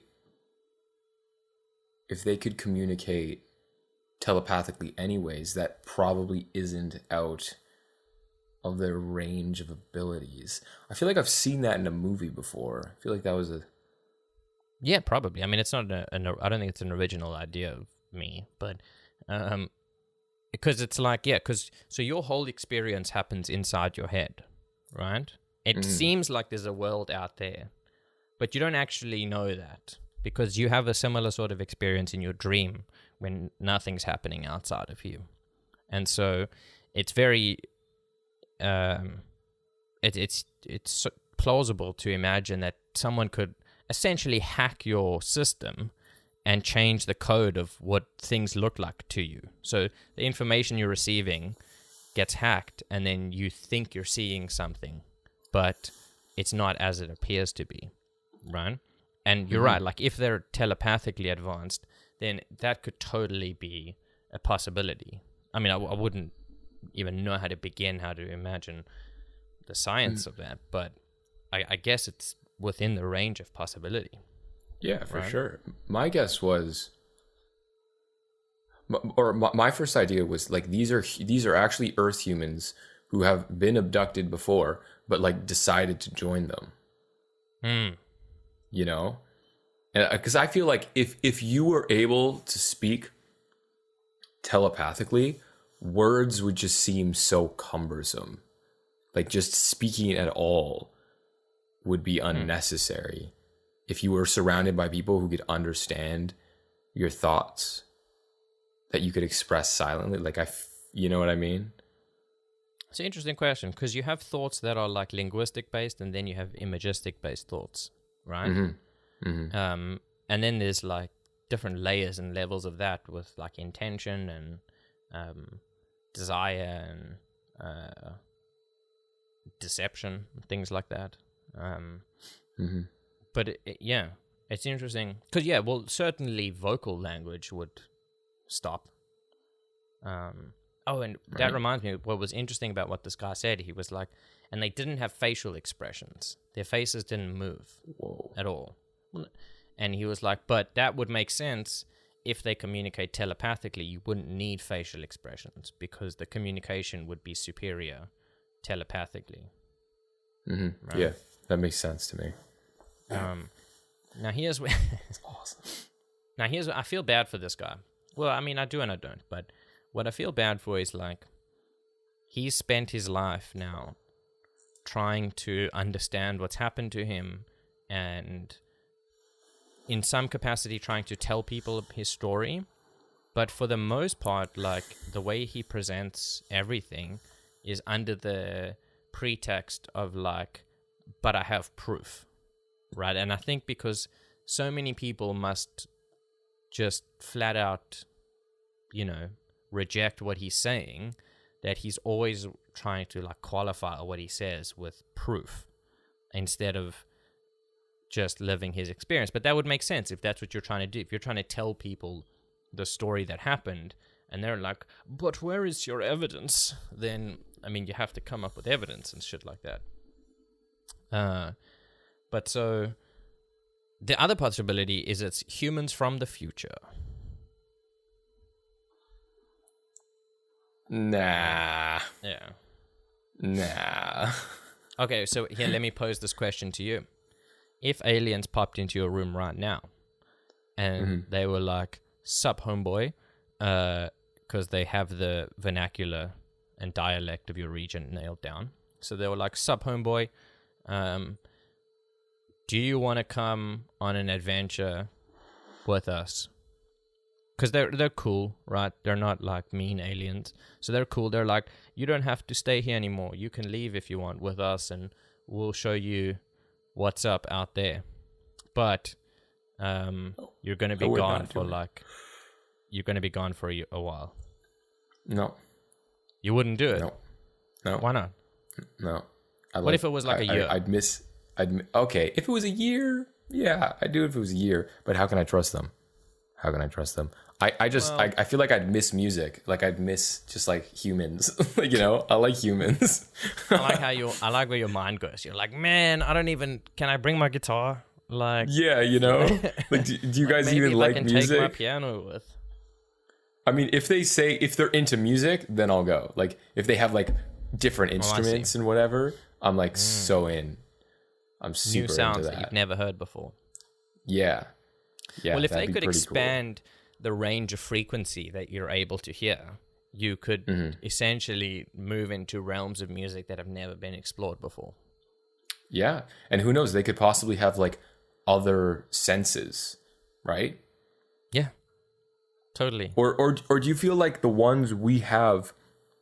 if they could communicate telepathically anyways, that probably isn't out of their range of abilities. I feel like I've seen that in a movie before. I feel like that was a... Yeah, probably. I mean, it's not a, an, I don't think it's an original idea of me, but um, because it's like, yeah, because so your whole experience happens inside your head, right? It Mhm. seems like there's a world out there, but you don't actually know that because you have a similar sort of experience in your dream when nothing's happening outside of you. And so it's very, um, it, it's, it's so plausible to imagine that someone could essentially hack your system and change the code of what things look like to you. So the information you're receiving gets hacked and then you think you're seeing something, but it's not as it appears to be, right? And you're Mhm. right, like if they're telepathically advanced, then that could totally be a possibility. I mean, I, I wouldn't even know how to begin, how to imagine the science of that, but I, I guess it's within the range of possibility. Yeah, for Right. sure. My guess was, m- or my, my first idea was like these are these are actually Earth humans who have been abducted before, but like decided to join them. Hmm. You know, and because I feel like if if you were able to speak telepathically, words would just seem so cumbersome. Like just speaking at all would be unnecessary if you were surrounded by people who could understand your thoughts that you could express silently. Like I, f- you know what I mean? It's an interesting question because you have thoughts that are like linguistic based and then you have imagistic based thoughts, right? Mm-hmm. Mm-hmm. Um, and then there's like different layers and levels of that with like intention and um, desire and uh, deception, things like that. Um, Mm-hmm. but it, it- yeah, it's interesting because yeah, well, certainly vocal language would stop. Um, oh, and that Right. reminds me, what was interesting about what this guy said, he was like, and they didn't have facial expressions; their faces didn't move Whoa. at all. And he was like, but that would make sense if they communicate telepathically. You wouldn't need facial expressions because the communication would be superior telepathically. Mm-hmm. Right. Yeah, that makes sense to me. Um, now here's where It's awesome. now here's I feel bad for this guy. Well, I mean, I do and I don't, but what I feel bad for is like he's spent his life now trying to understand what's happened to him, and in some capacity trying to tell people his story. But for the most part, like, the way he presents everything is under the pretext of, like, but I have proof, right? And I think because so many people must just flat out, you know, reject what he's saying, that he's always trying to, like, qualify what he says with proof instead of just living his experience. But that would make sense if that's what you're trying to do. If you're trying to tell people the story that happened and they're like, but where is your evidence? Then, I mean, you have to come up with evidence and shit like that. Uh, but so the other possibility is it's humans from the future. Nah. Yeah. Nah. Okay, so here, let me pose this question to you. If aliens popped into your room right now and Mhm. they were like, sup, homeboy, because they have the vernacular and dialect of your region nailed down. So they were like, sup, homeboy, um, do you want to come on an adventure with us? Because they're, they're cool, right? They're not like mean aliens. So they're cool. They're like, you don't have to stay here anymore. You can leave if you want with us, and we'll show you what's up out there. But um, you're going to be I would gone not for do it. like, you're going to be gone for a, a while. No. You wouldn't do it? No. No. Why not? No. I What if it was like I- a year? I, I'd miss. I'd mi- okay. If it was a year, yeah, I'd do it if it was a year. But how can I trust them? How can I trust them? I, I just Well- I, I feel like I'd miss music. Like I'd miss just like humans. Like, you know, I like humans. I like how you. I like where your mind goes. You're like, man, I don't even. Can I bring my guitar? Like, Yeah, you know. Like, do, do you guys maybe even if like I can take my music? piano with. I mean, if they say if they're into music, then I'll go. Like if they have like different Oh, I see. instruments and whatever, I'm like so in. I'm super New sounds into that that. you've never heard before. Yeah. Yeah. Well, if that'd they be could pretty expand the range of frequency that you're able to hear, you could Mhm. essentially move into realms of music that have never been explored before. cool. Yeah. And who knows, they could possibly have like other senses, right? Yeah, totally. Or or or do you feel like the ones we have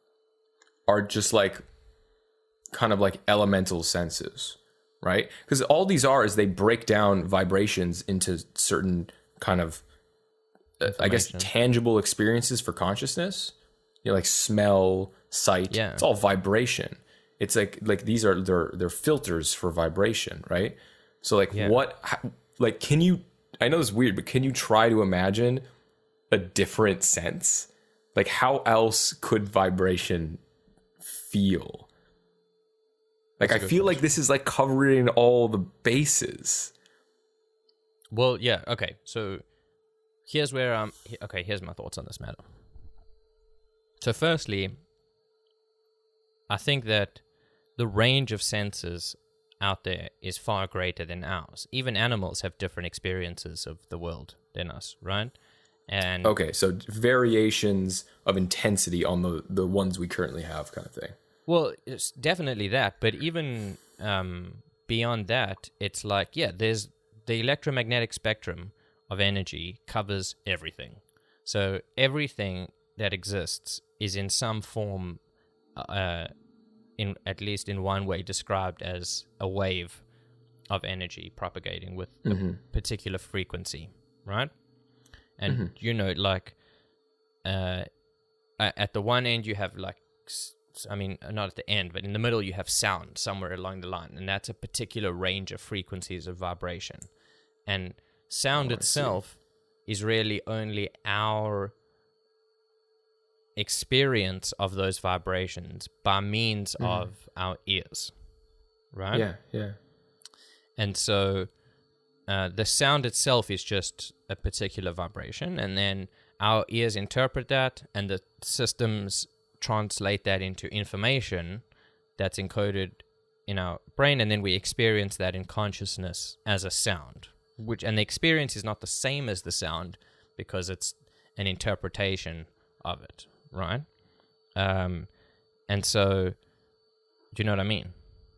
are just like kind of like elemental senses, right? Because all these are is they break down vibrations into certain kind of uh, I guess Information. tangible experiences for consciousness. You know, like smell, sight. Yeah. It's all vibration. It's like like these are they're they're filters for vibration, right? So like Yeah. what how, like can you I know it's weird, but can you try to imagine a different sense? Like how else could vibration feel? Like I good feel like this is like covering all the bases. Well, yeah, okay. So here's where um he- okay, here's my thoughts on this matter. So firstly, I think that the range of senses out there is far greater than ours. Even animals have different experiences of the world than us, right? And Okay, so variations of intensity on the the ones we currently have, kind of thing. well, it's definitely that, but even um, beyond that, it's like, yeah, there's the electromagnetic spectrum of energy covers everything. So everything that exists is in some form, uh, in at least in one way, described as a wave of energy propagating with a particular frequency, right? And you know, like, uh, a- at the one end you have like, s- I mean, not at the end, but in the middle you have sound somewhere along the line, and that's a particular range of frequencies of vibration. And sound Oh, I see. itself is really only our experience of those vibrations by means of our ears, right? Yeah, yeah. And so uh, the sound itself is just a particular vibration, and then our ears interpret that, and the systems translate that into information that's encoded in our brain, and then we experience that in consciousness as a sound. Which, and the experience is not the same as the sound because it's an interpretation of it, right? Um, And so, do you know what I mean?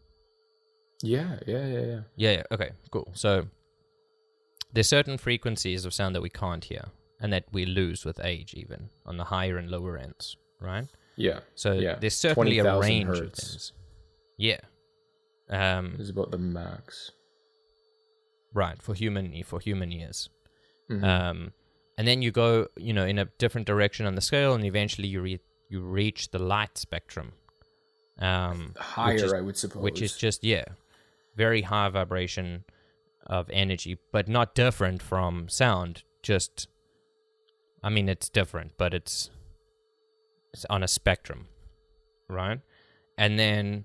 Yeah, yeah, yeah, yeah. Yeah, yeah. Okay, cool. So there's certain frequencies of sound that we can't hear and that we lose with age, even on the higher and lower ends, right? Yeah. So yeah. there's certainly a twenty thousand range of hertz things. Yeah. Um, is about the max. right, for human for human ears. Mhm. Um, and then you go, you know, in a different direction on the scale, and eventually you re- you reach the light spectrum. Um, Higher, which is, I would suppose. which is just yeah, very high vibration of energy, but not different from sound. Just, I mean, it's different, but it's it's on a spectrum, right? And then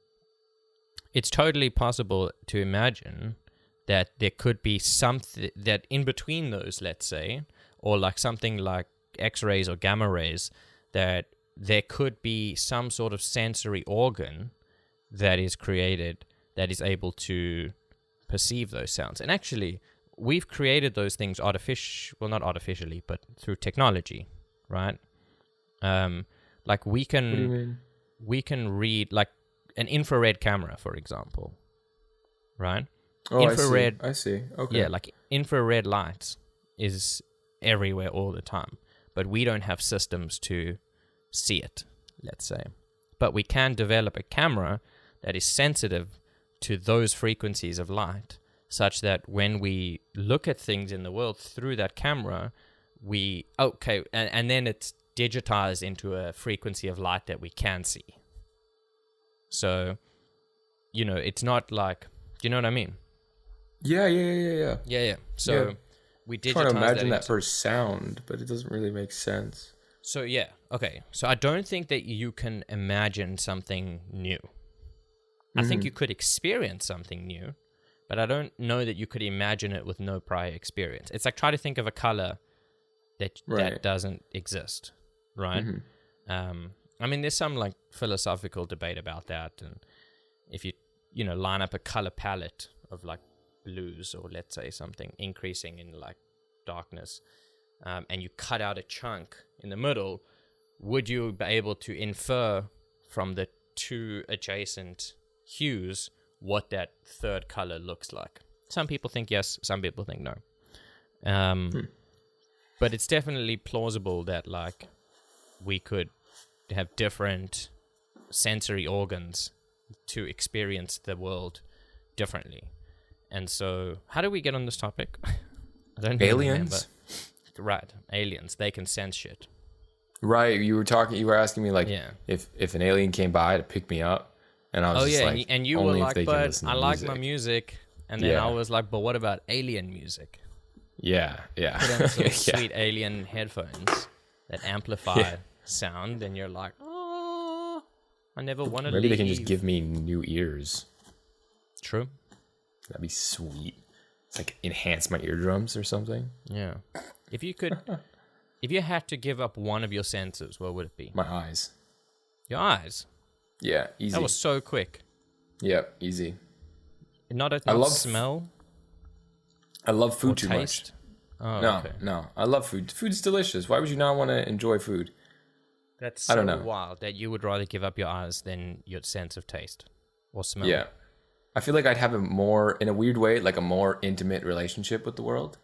it's totally possible to imagine that there could be something that in between those, let's say, or like something like X-rays or gamma rays, that there could be some sort of sensory organ that is created that is able to perceive those sounds. And actually, we've created those things artificial, well, not artificially, but through technology, right? Um, like we can, What do you mean? we can read like an infrared camera, for example, right? Oh, infrared, I see. I see. Okay. yeah, like infrared light is everywhere all the time, but we don't have systems to see it, let's say. But we can develop a camera that is sensitive to those frequencies of light, such that when we look at things in the world through that camera, we, okay, and, and then it's digitized into a frequency of light that we can see. So, you know, it's not like, do you know what I mean? Yeah, yeah, yeah, yeah, yeah. Yeah, yeah. So Yeah. we I'm digitize trying to imagine that, that into- for sound, but it doesn't really make sense. So yeah, okay. So I don't think that you can imagine something new. I think Mhm. you could experience something new, but I don't know that you could imagine it with no prior experience. It's like try to think of a color that Right. that doesn't exist, right? Mhm. Um, I mean, there's some like philosophical debate about that, and if you you know line up a color palette of like blues or let's say something increasing in like darkness, um, and you cut out a chunk in the middle, would you be able to infer from the two adjacent hues what that third color looks like? Some people think yes, some people think no. Um, Hmm. But it's definitely plausible that like we could have different sensory organs to experience the world differently. And so, how do we get on this topic? I don't even Aliens? remember. Right, aliens. They can sense shit. Right. You were talking. You were asking me like, Yeah. if if an alien came by to pick me up, and I was Oh just yeah, like, and, y- and you were only if like, they can but listen I to like music. my music. And then Yeah. I was like, but what about alien music? Yeah, yeah, Put on some yeah. sweet alien headphones that amplify Yeah. sound, and you're like, oh, I never want to leave. Maybe they can just give me new ears. True. That'd be sweet. It's like enhance my eardrums or something. Yeah. If you could, if you had to give up one of your senses, what would it be? My eyes. Your eyes. Yeah, easy. That was so quick. Yeah, easy. Not a I not love- smell I love or food too taste. Oh, much. No, okay. no. I love food. Food's delicious. Why would you not want to enjoy food? That's I so don't know. wild that you would rather give up your eyes than your sense of taste or smell. Yeah. I feel like I'd have a more, in a weird way, like a more intimate relationship with the world.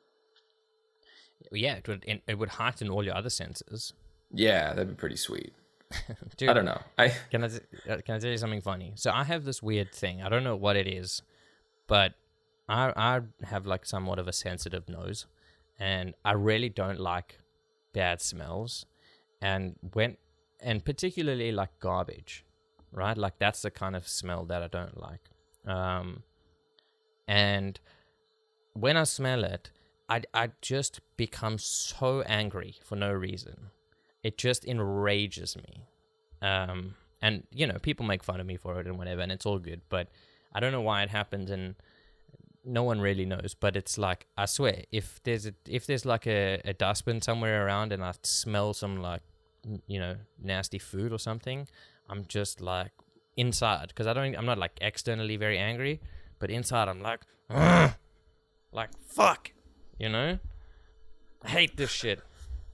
Yeah, it would it would heighten all your other senses. Yeah, that'd be pretty sweet. Dude, I don't know. I Can I t- uh, can I tell you something funny? So I have this weird thing. I don't know what it is, but I I have like somewhat of a sensitive nose, and I really don't like bad smells, and when and particularly like garbage, right? Like that's the kind of smell that I don't like. Um, and when I smell it, I I just become so angry for no reason. It just enrages me. Um, and, you know, people make fun of me for it and whatever, and it's all good. But I don't know why it happens, and no one really knows. But it's like, I swear, if there's a, if there's like a, a dustbin somewhere around and I smell some, like, n- you know, nasty food or something, I'm just like inside. Because I don't, I'm not like externally very angry, but inside I'm like, ugh, like, fuck, you know? I hate this shit.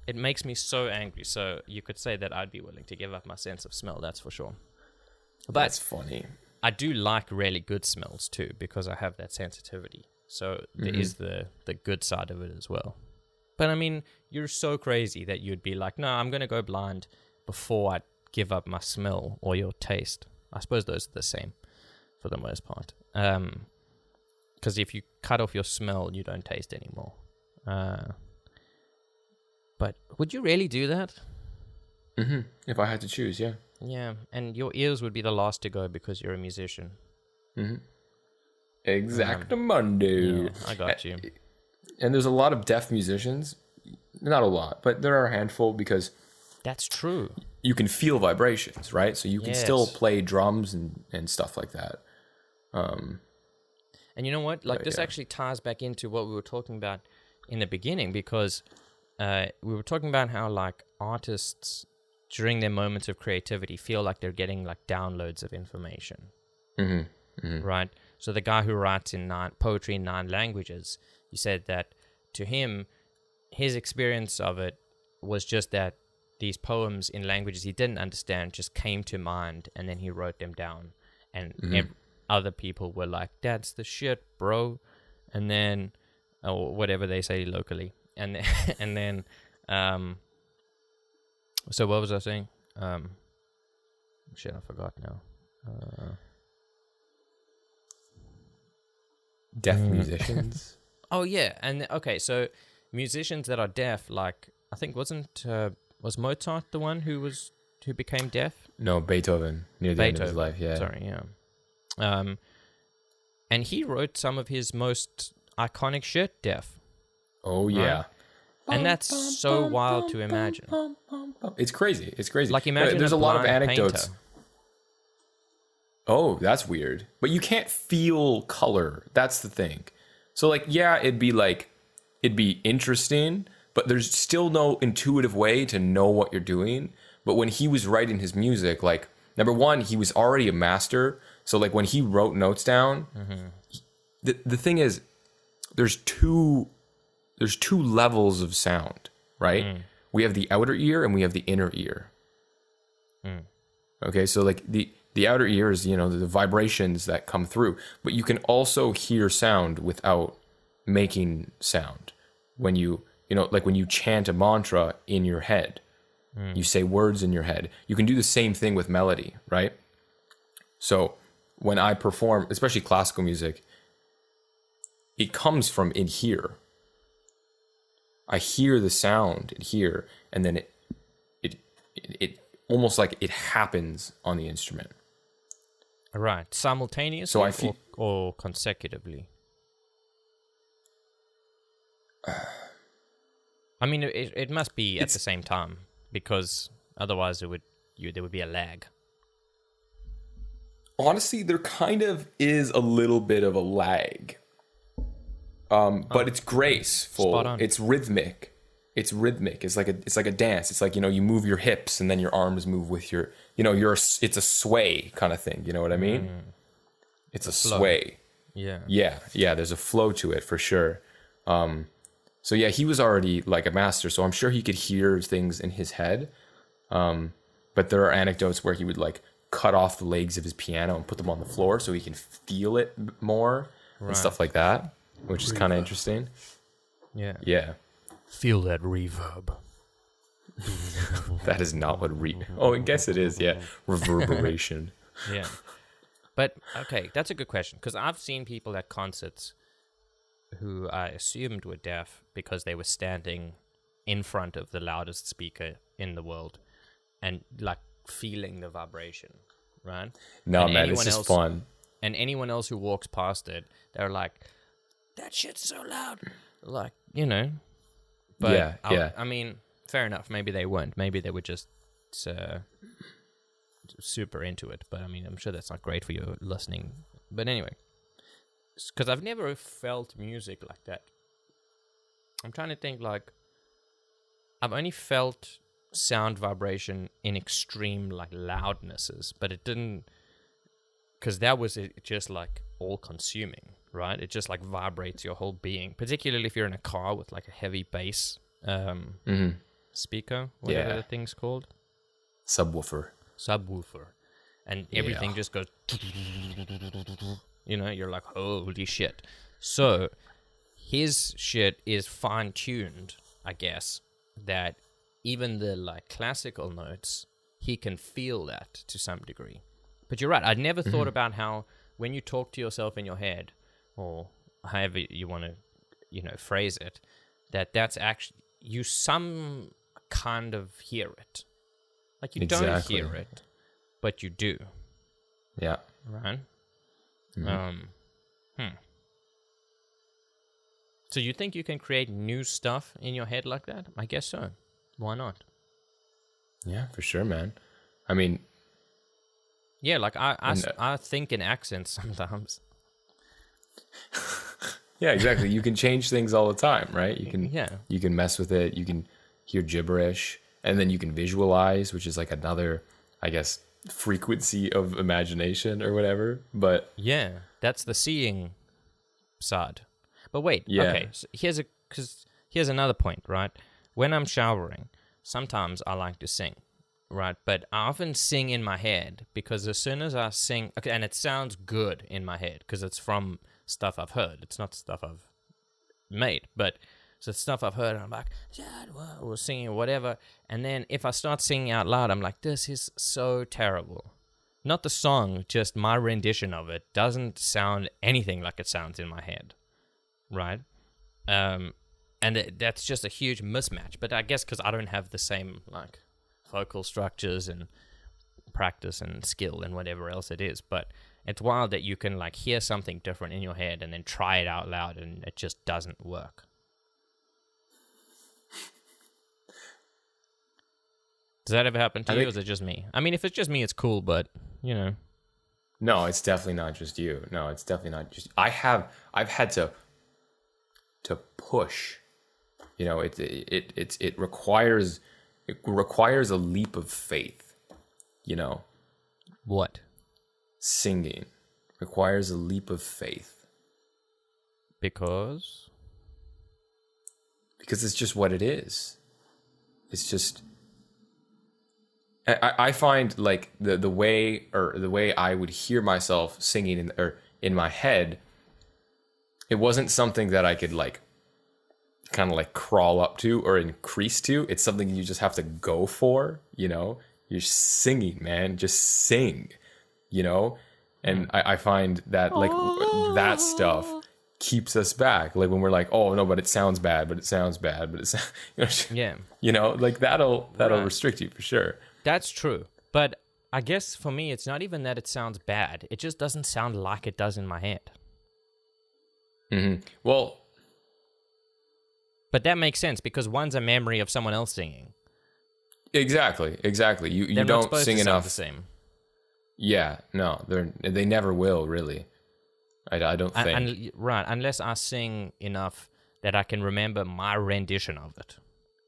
it makes me so angry. So you could say that I'd be willing to give up my sense of smell. That's for sure. But That's funny. I do like really good smells too because I have that sensitivity. So there Mhm. is the the good side of it as well. But I mean, you're so crazy that you'd be like, no, I'm gonna go blind before I give up my smell or your taste. I suppose those are the same for the most part. Um, because if you cut off your smell, you don't taste anymore. Uh, but would you really do that? hmm If I had to choose, yeah. Yeah, and your ears would be the last to go because you're a musician. hmm Exactamundo. Yeah, I got you. And there's a lot of deaf musicians. Not a lot, but there are a handful because That's true. you can feel vibrations, right? So you can Yes. still play drums and, and stuff like that. Um, And you know what? Like, But, this yeah. actually ties back into what we were talking about in the beginning because uh, we were talking about how, like, artists during their moments of creativity feel like they're getting, like, downloads of information, mhm, mhm. right? So the guy who writes in nine, poetry in nine languages, he said that to him, his experience of it was just that these poems in languages he didn't understand just came to mind, and then he wrote them down. And Mhm. ev- other people were like, "That's the shit, bro," and then, or whatever they say locally, and then, and then, um. So what was I saying? Um. Shit, I forgot now. Uh, Deaf Mm. musicians. oh yeah, and okay, so musicians that are deaf, like I think wasn't uh, was Mozart the one who was who became deaf? No, Beethoven near the end of his Beethoven. life. Yeah. Sorry, yeah. Um, and he wrote some of his most iconic shit deaf, Oh yeah. and that's so wild to imagine. It's crazy. It's crazy. Like Uh, imagine there's a, a lot of blind anecdotes. painter. Oh, that's weird. But you can't feel color. That's the thing. So like, yeah, it'd be like, it'd be interesting, but there's still no intuitive way to know what you're doing. But when he was writing his music, like, number one, he was already a master. So like when he wrote notes down, the the thing is, there's two, there's two levels of sound, right? We have the outer ear and we have the inner ear. Okay, so like the the outer ear is, you know, the vibrations that come through, but you can also hear sound without making sound. When you, you know, like when you chant a mantra in your head, you say words in your head. You can do the same thing with melody, right? So when I perform, especially classical music, it comes from in here. I hear the sound in here, and then it, it, it, it almost like it happens on the instrument. Right, simultaneously So I feel- or, or consecutively. I mean, it it must be at It's- the same time because otherwise it would you there would be a lag. Honestly, there kind of is a little bit of a lag. Um, but it's graceful. Spot on. It's rhythmic. It's rhythmic. It's like a it's like a dance. It's like, you know, you move your hips and then your arms move with your, you know, you're a- it's a sway kind of thing. You know what I mean? It's a flow. sway. Yeah. Yeah, yeah. There's a flow to it for sure. Um, so yeah, he was already like a master. So I'm sure he could hear things in his head. Um, but there are anecdotes where he would like cut off the legs of his piano and put them on the floor so he can feel it b- more and stuff like that, which is kind of interesting. Yeah. Yeah, Feel that reverb. that is not what re. Oh, I guess it is. Yeah, reverberation. Yeah. But okay, that's a good question because I've seen people at concerts who I assumed were deaf because they were standing in front of the loudest speaker in the world and like feeling the vibration, right? No, And man, anyone it's just else- fun. And anyone else who walks past it, they're like, "That shit's so loud," like you know. But Yeah, I, yeah. I mean, fair enough. Maybe they weren't. Maybe they were just uh, super into it. But I mean, I'm sure that's not great for your listening. But anyway, because I've never felt music like that. I'm trying to think. Like, I've only felt sound vibration in extreme like loudnesses, but it didn't. Because that was it, just like all consuming, right? It just like vibrates your whole being, particularly if you're in a car with like a heavy bass um, hmm speaker, whatever Yeah. the thing's called. Subwoofer. Subwoofer. And everything Yeah. just goes, you know, you're like, holy shit. So his shit is fine tuned, I guess, that even the like classical notes, he can feel that to some degree. But you're right. I'd never Mm-hmm. thought about how when you talk to yourself in your head, or however you want to, you know, phrase it, that that's actually, you some kind of hear it. Like you don't Exactly. hear it, but you do, Yeah. right? Mhm. Um, hmm. So you think you can create new stuff in your head like that? I guess so. Why not? Yeah, for sure, man. I mean, Yeah, like I, I, And, s- uh, I think in accents sometimes. yeah, exactly. You can change things all the time, right? You can Yeah. you can mess with it. You can hear gibberish, and then you can visualize, which is like another, I guess, frequency of imagination or whatever. But Yeah, that's the seeing side. But wait, Yeah. okay. So here's a because here's another point, right? When I'm showering, sometimes I like to sing, right? But I often sing in my head because as soon as I sing, okay, and it sounds good in my head because it's from stuff I've heard. It's not stuff I've made, but so it's stuff I've heard. And I'm like, yeah, or singing or whatever. And then if I start singing out loud, I'm like, this is so terrible. Not the song, just my rendition of it doesn't sound anything like it sounds in my head, right? Um, and it, that's just a huge mismatch. But I guess because I don't have the same like vocal structures and practice and skill and whatever else it is. But it's wild that you can like hear something different in your head and then try it out loud and it just doesn't work. Does that ever happen to I you, think- or is it just me? I mean, if it's just me, it's cool, but, you know. no, it's definitely not just you. No, it's definitely not just. I have I've had to to push. You know, it it it it requires it requires a leap of faith. You know, What? singing requires a leap of faith Because? because it's just what it is. It's just. I, I find like the the way or the way I would hear myself singing in or in my head, it wasn't something that I could like kind of like crawl up to or increase to. It's something you just have to go for, you know? You're singing, man. Just sing, you know? And I, I find that like that stuff keeps us back. Like when we're like, oh no, but it sounds bad, but it sounds bad, but it's you know, Yeah. you know, like that'll that'll Right. restrict you for sure. That's true. But I guess for me, it's not even that it sounds bad. It just doesn't sound like it does in my head. Mm-hmm. Well, But that makes sense because one's a memory of someone else singing. exactly, exactly. You you They're not don't supposed sing to sound enough. the same. Yeah, no, they're they never will really. I, I don't think. Un- un- right, unless I sing enough that I can remember my rendition of it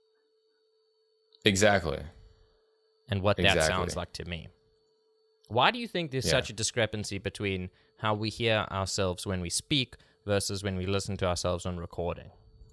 exactly. and what that Exactly. sounds like to me. Why do you think there's Yeah. such a discrepancy between how we hear ourselves when we speak versus when we listen to ourselves on recording?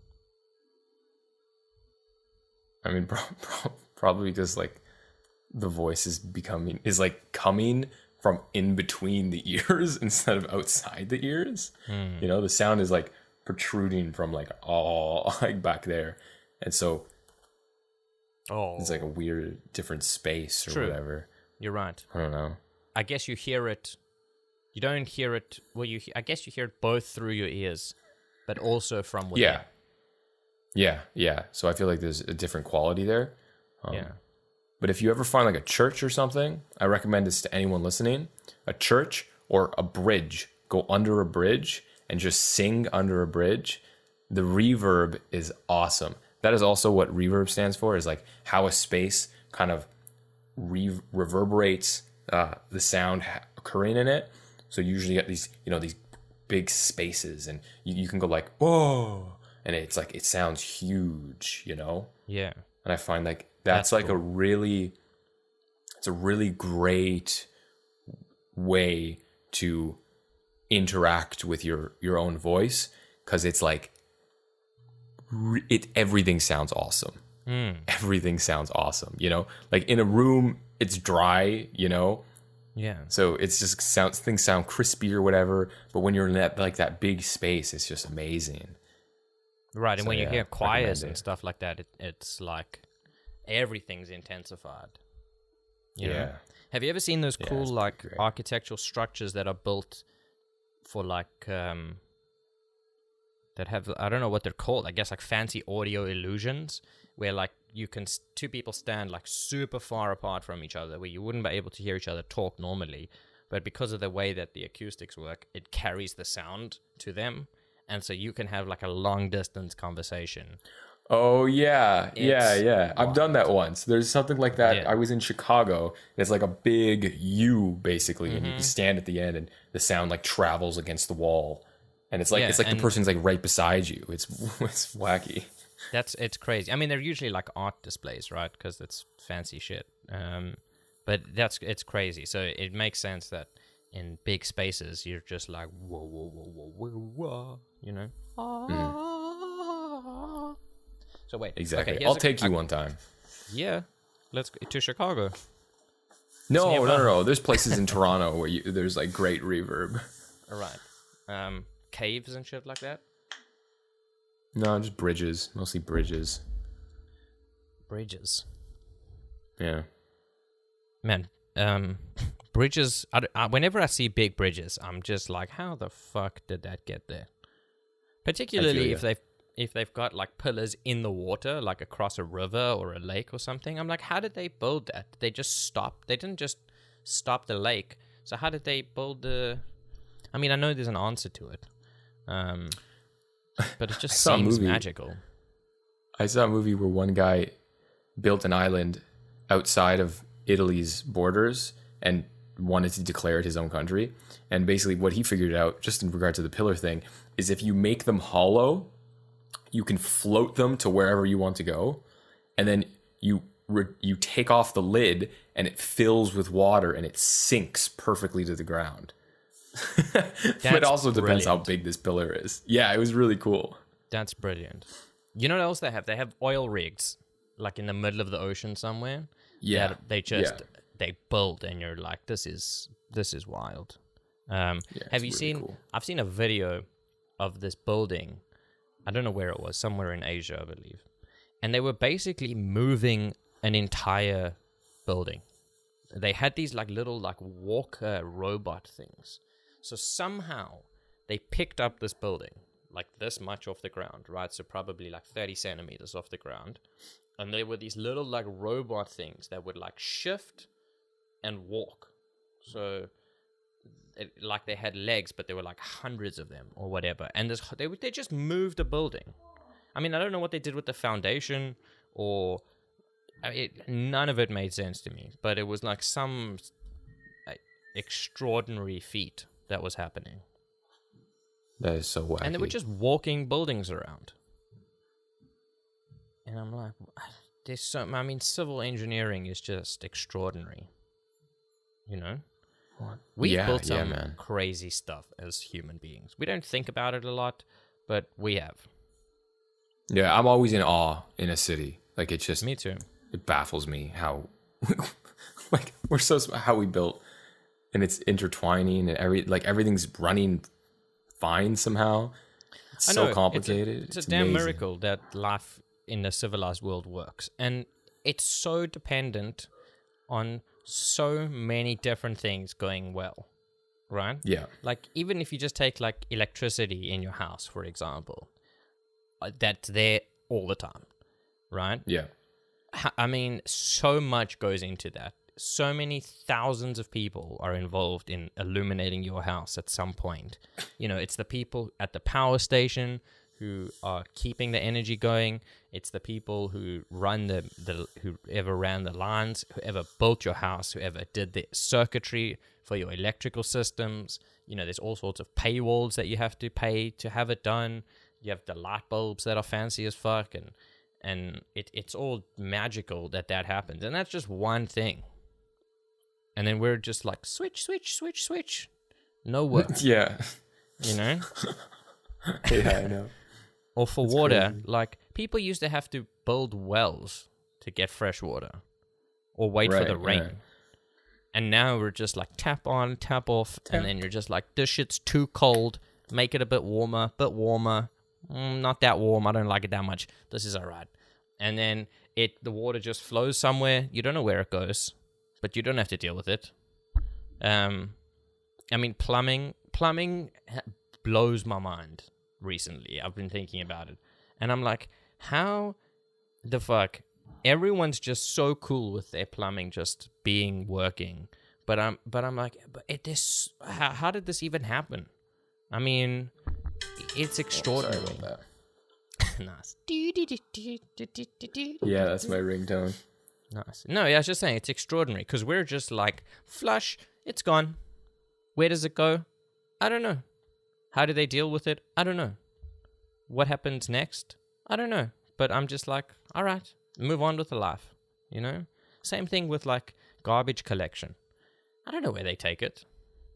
I mean, pro- pro- probably because like the voice is becoming is like coming from in between the ears instead of outside the ears. Hmm. You know, the sound is like protruding from like all like back there, and so Oh, it's like a weird different space or True. whatever. you're right. I don't know. I guess you hear it. You don't hear it. Well, you. he- I guess you hear it both through your ears, but also from within. Yeah, yeah, yeah. So I feel like there's a different quality there. Um, Yeah. But if you ever find like a church or something, I recommend this to anyone listening. A church or a bridge. Go under a bridge and just sing under a bridge. The reverb is awesome. That is also what reverb stands for, is like how a space kind of re- reverberates uh, the sound ha- occurring in it. So usually you get these, you know, these big spaces and you, you can go like, whoa, and it's like, it sounds huge, you know? Yeah. And I find like that's, That's like cool. a really it's a really great way to interact with your your own voice, because it's like re- it everything sounds awesome. Mm. everything sounds awesome. You know, like in a room, it's dry. You know, Yeah. so it's just sounds things sound crispy or whatever. But when you're in that like that big space, it's just amazing. Right, and So, when you yeah, hear choirs recommend and it. stuff like that, it, it's like everything's intensified. You know? Yeah. Have you ever seen those Yeah, cool it's like pretty great. architectural structures that are built for like um that have, I don't know what they're called. I guess like fancy audio illusions, where like you can s- two people stand like super far apart from each other, where you wouldn't be able to hear each other talk normally, but because of the way that the acoustics work, it carries the sound to them, and so you can have like a long distance conversation. Oh yeah, yeah, It's yeah. I've done that wild. once. There's something like that. Yeah. I was in Chicago. And it's like a big U basically, and you Mm-hmm. can stand at the end, and the sound like travels against the wall, and it's like Yeah, it's like the and- person's like right beside you. It's it's wacky. That's it's crazy. I mean, they're usually like art displays, right? Because it's fancy shit. Um, but that's it's crazy. So it makes sense that in big spaces you're just like whoa, whoa, whoa, whoa, whoa, whoa, you know. So wait, Exactly. Okay, here's I'll a- take you a- one time. Yeah, let's go to Chicago. No, no, nearby. no, no. There's places in Toronto where you, there's like great reverb. All right, um, caves and shit like that. No, just bridges, mostly bridges. Bridges, Yeah. man. Um, bridges. I, d- I- whenever I see big bridges, I'm just like, how the fuck did that get there? Particularly ya. if they've if they've got like pillars in the water, like across a river or a lake or something. I'm like, how did they build that? Did they just stop? They didn't just stop the lake. So how did they build the? I mean, I know there's an answer to it, um, but it just saw a seems movie. magical. I saw a movie where one guy built an island outside of Italy's borders and wanted to declare it his own country. And basically what he figured out, just in regard to the pillar thing, is if you make them hollow, you can float them to wherever you want to go. And then you re- you take off the lid and it fills with water and it sinks perfectly to the ground. But it That's also depends how brilliant. big this pillar is. Yeah, it was really cool. That's brilliant. You know what else they have? They have oil rigs, like in the middle of the ocean somewhere. Yeah. that they just Yeah. they build, and you're like, this is this is wild. Um, Yeah, have it's you really seen? cool. I've seen a video of this building. I don't know where it was, somewhere in Asia, I believe. And they were basically moving an entire building. They had these like little like walker robot things. So somehow they picked up this building like this much off the ground, right? So probably like thirty centimeters off the ground. And there were these little like robot things that would like shift and walk. So it, like they had legs, but there were like hundreds of them or whatever. And this, they would- they just moved a building. I mean, I don't know what they did with the foundation, or I mean, it, none of it made sense to me. But it was like some like, extraordinary feat that was happening, That is so wacky. and they were just walking buildings around. And I'm like, there's so. I mean, civil engineering is just extraordinary. You know. We've Yeah, built yeah, some man. crazy stuff as human beings. We don't think about it a lot, but we have. Yeah, I'm always in awe in a city. Like it just Me too. it baffles me how like we're so sm- how we built, and it's intertwining and every like everything's running fine somehow. It's I so know, complicated. It's a, it's a damn amazing. miracle that life in a civilized world works. And it's so dependent on so many different things going well, right? Yeah, Like, even if you just take, like, electricity in your house, for example, uh, that's there all the time, right? yeah, H- I mean, so much goes into that. So many thousands of people are involved in illuminating your house at some point. You know, it's the people at the power station who are keeping the energy going. It's the people who run the, the whoever ran the lines, whoever built your house, whoever did the circuitry for your electrical systems. You know, there's all sorts of paywalls that you have to pay to have it done. You have the light bulbs that are fancy as fuck, and and it, it's all magical that that happens. And that's just one thing. And then we're just like, switch, switch, switch, switch. No work, yeah, you know? yeah. I know. Or for That's water, crazy. like, people used to have to build wells to get fresh water or wait Right, for the rain. right. And now we're just like tap on, tap off, Tap. and then you're just like, this shit's too cold. Make it a bit warmer, bit warmer. Mm, not that warm. I don't like it that much. This is all right. And then it the water just flows somewhere. You don't know where it goes, but you don't have to deal with it. Um, I mean, plumbing, plumbing ha- blows my mind recently. I've been thinking about it. And I'm like, how the fuck? Everyone's just so cool with their plumbing just being working. But I'm, but I'm like, but it this, how, how did this even happen? I mean, it's extraordinary. Oh, sorry about Nice. that. Yeah, that's my ringtone. Nice. No, yeah, I was just saying it's extraordinary because we're just like, flush, it's gone. Where does it go? I don't know. How do they deal with it? I don't know. What happens next? I don't know. But I'm just like, all right, move on with the life, you know? Same thing with like garbage collection. I don't know where they take it.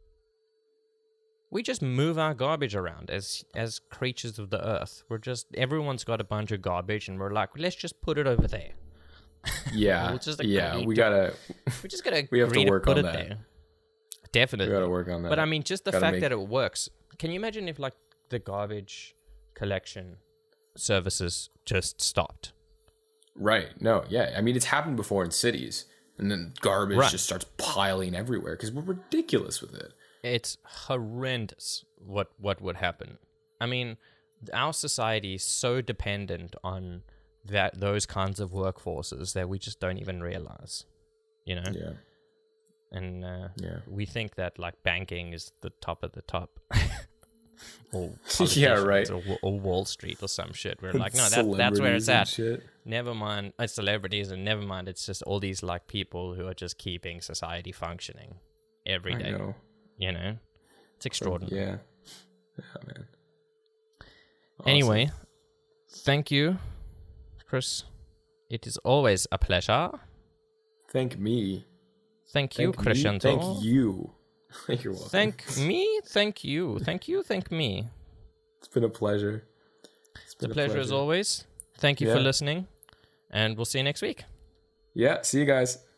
We just move our garbage around as as creatures of the earth. We're just, everyone's got a bunch of garbage and we're like, let's just put it over there. Yeah, We'll just yeah, agree we to- gotta, We're just going We have to agree work put on it that. there. we Definitely. gotta work on that. But I mean, just the Gotta fact make- that it works. Can you imagine if like the garbage collection services just stopped? Right, no, yeah. I mean, it's happened before in cities, and then garbage Right. just starts piling everywhere because we're ridiculous with it. It's horrendous what what would happen. I mean, our society is so dependent on that those kinds of workforces that we just don't even realize, you know. Yeah, And uh, yeah. we think that like banking is the top of the top. Or Yeah, right. politicians Or, or Wall Street or some shit. We're like, no, that, that's where it's Celebrities and at. shit. Never mind, uh, celebrities, and never mind, it's just all these like people who are just keeping society functioning every I day. know. You know, it's extraordinary. Yeah, yeah, man. Awesome. Anyway, thank you, Chris. It is always a pleasure. thank me. Thank you, Thank me. Crescendo. Thank you. You're welcome. Thank me. Thank you. Thank you. Thank me. It's been a pleasure. It's The been a pleasure as always. Thank you for Yeah. listening, and we'll see you next week. Yeah, see you guys.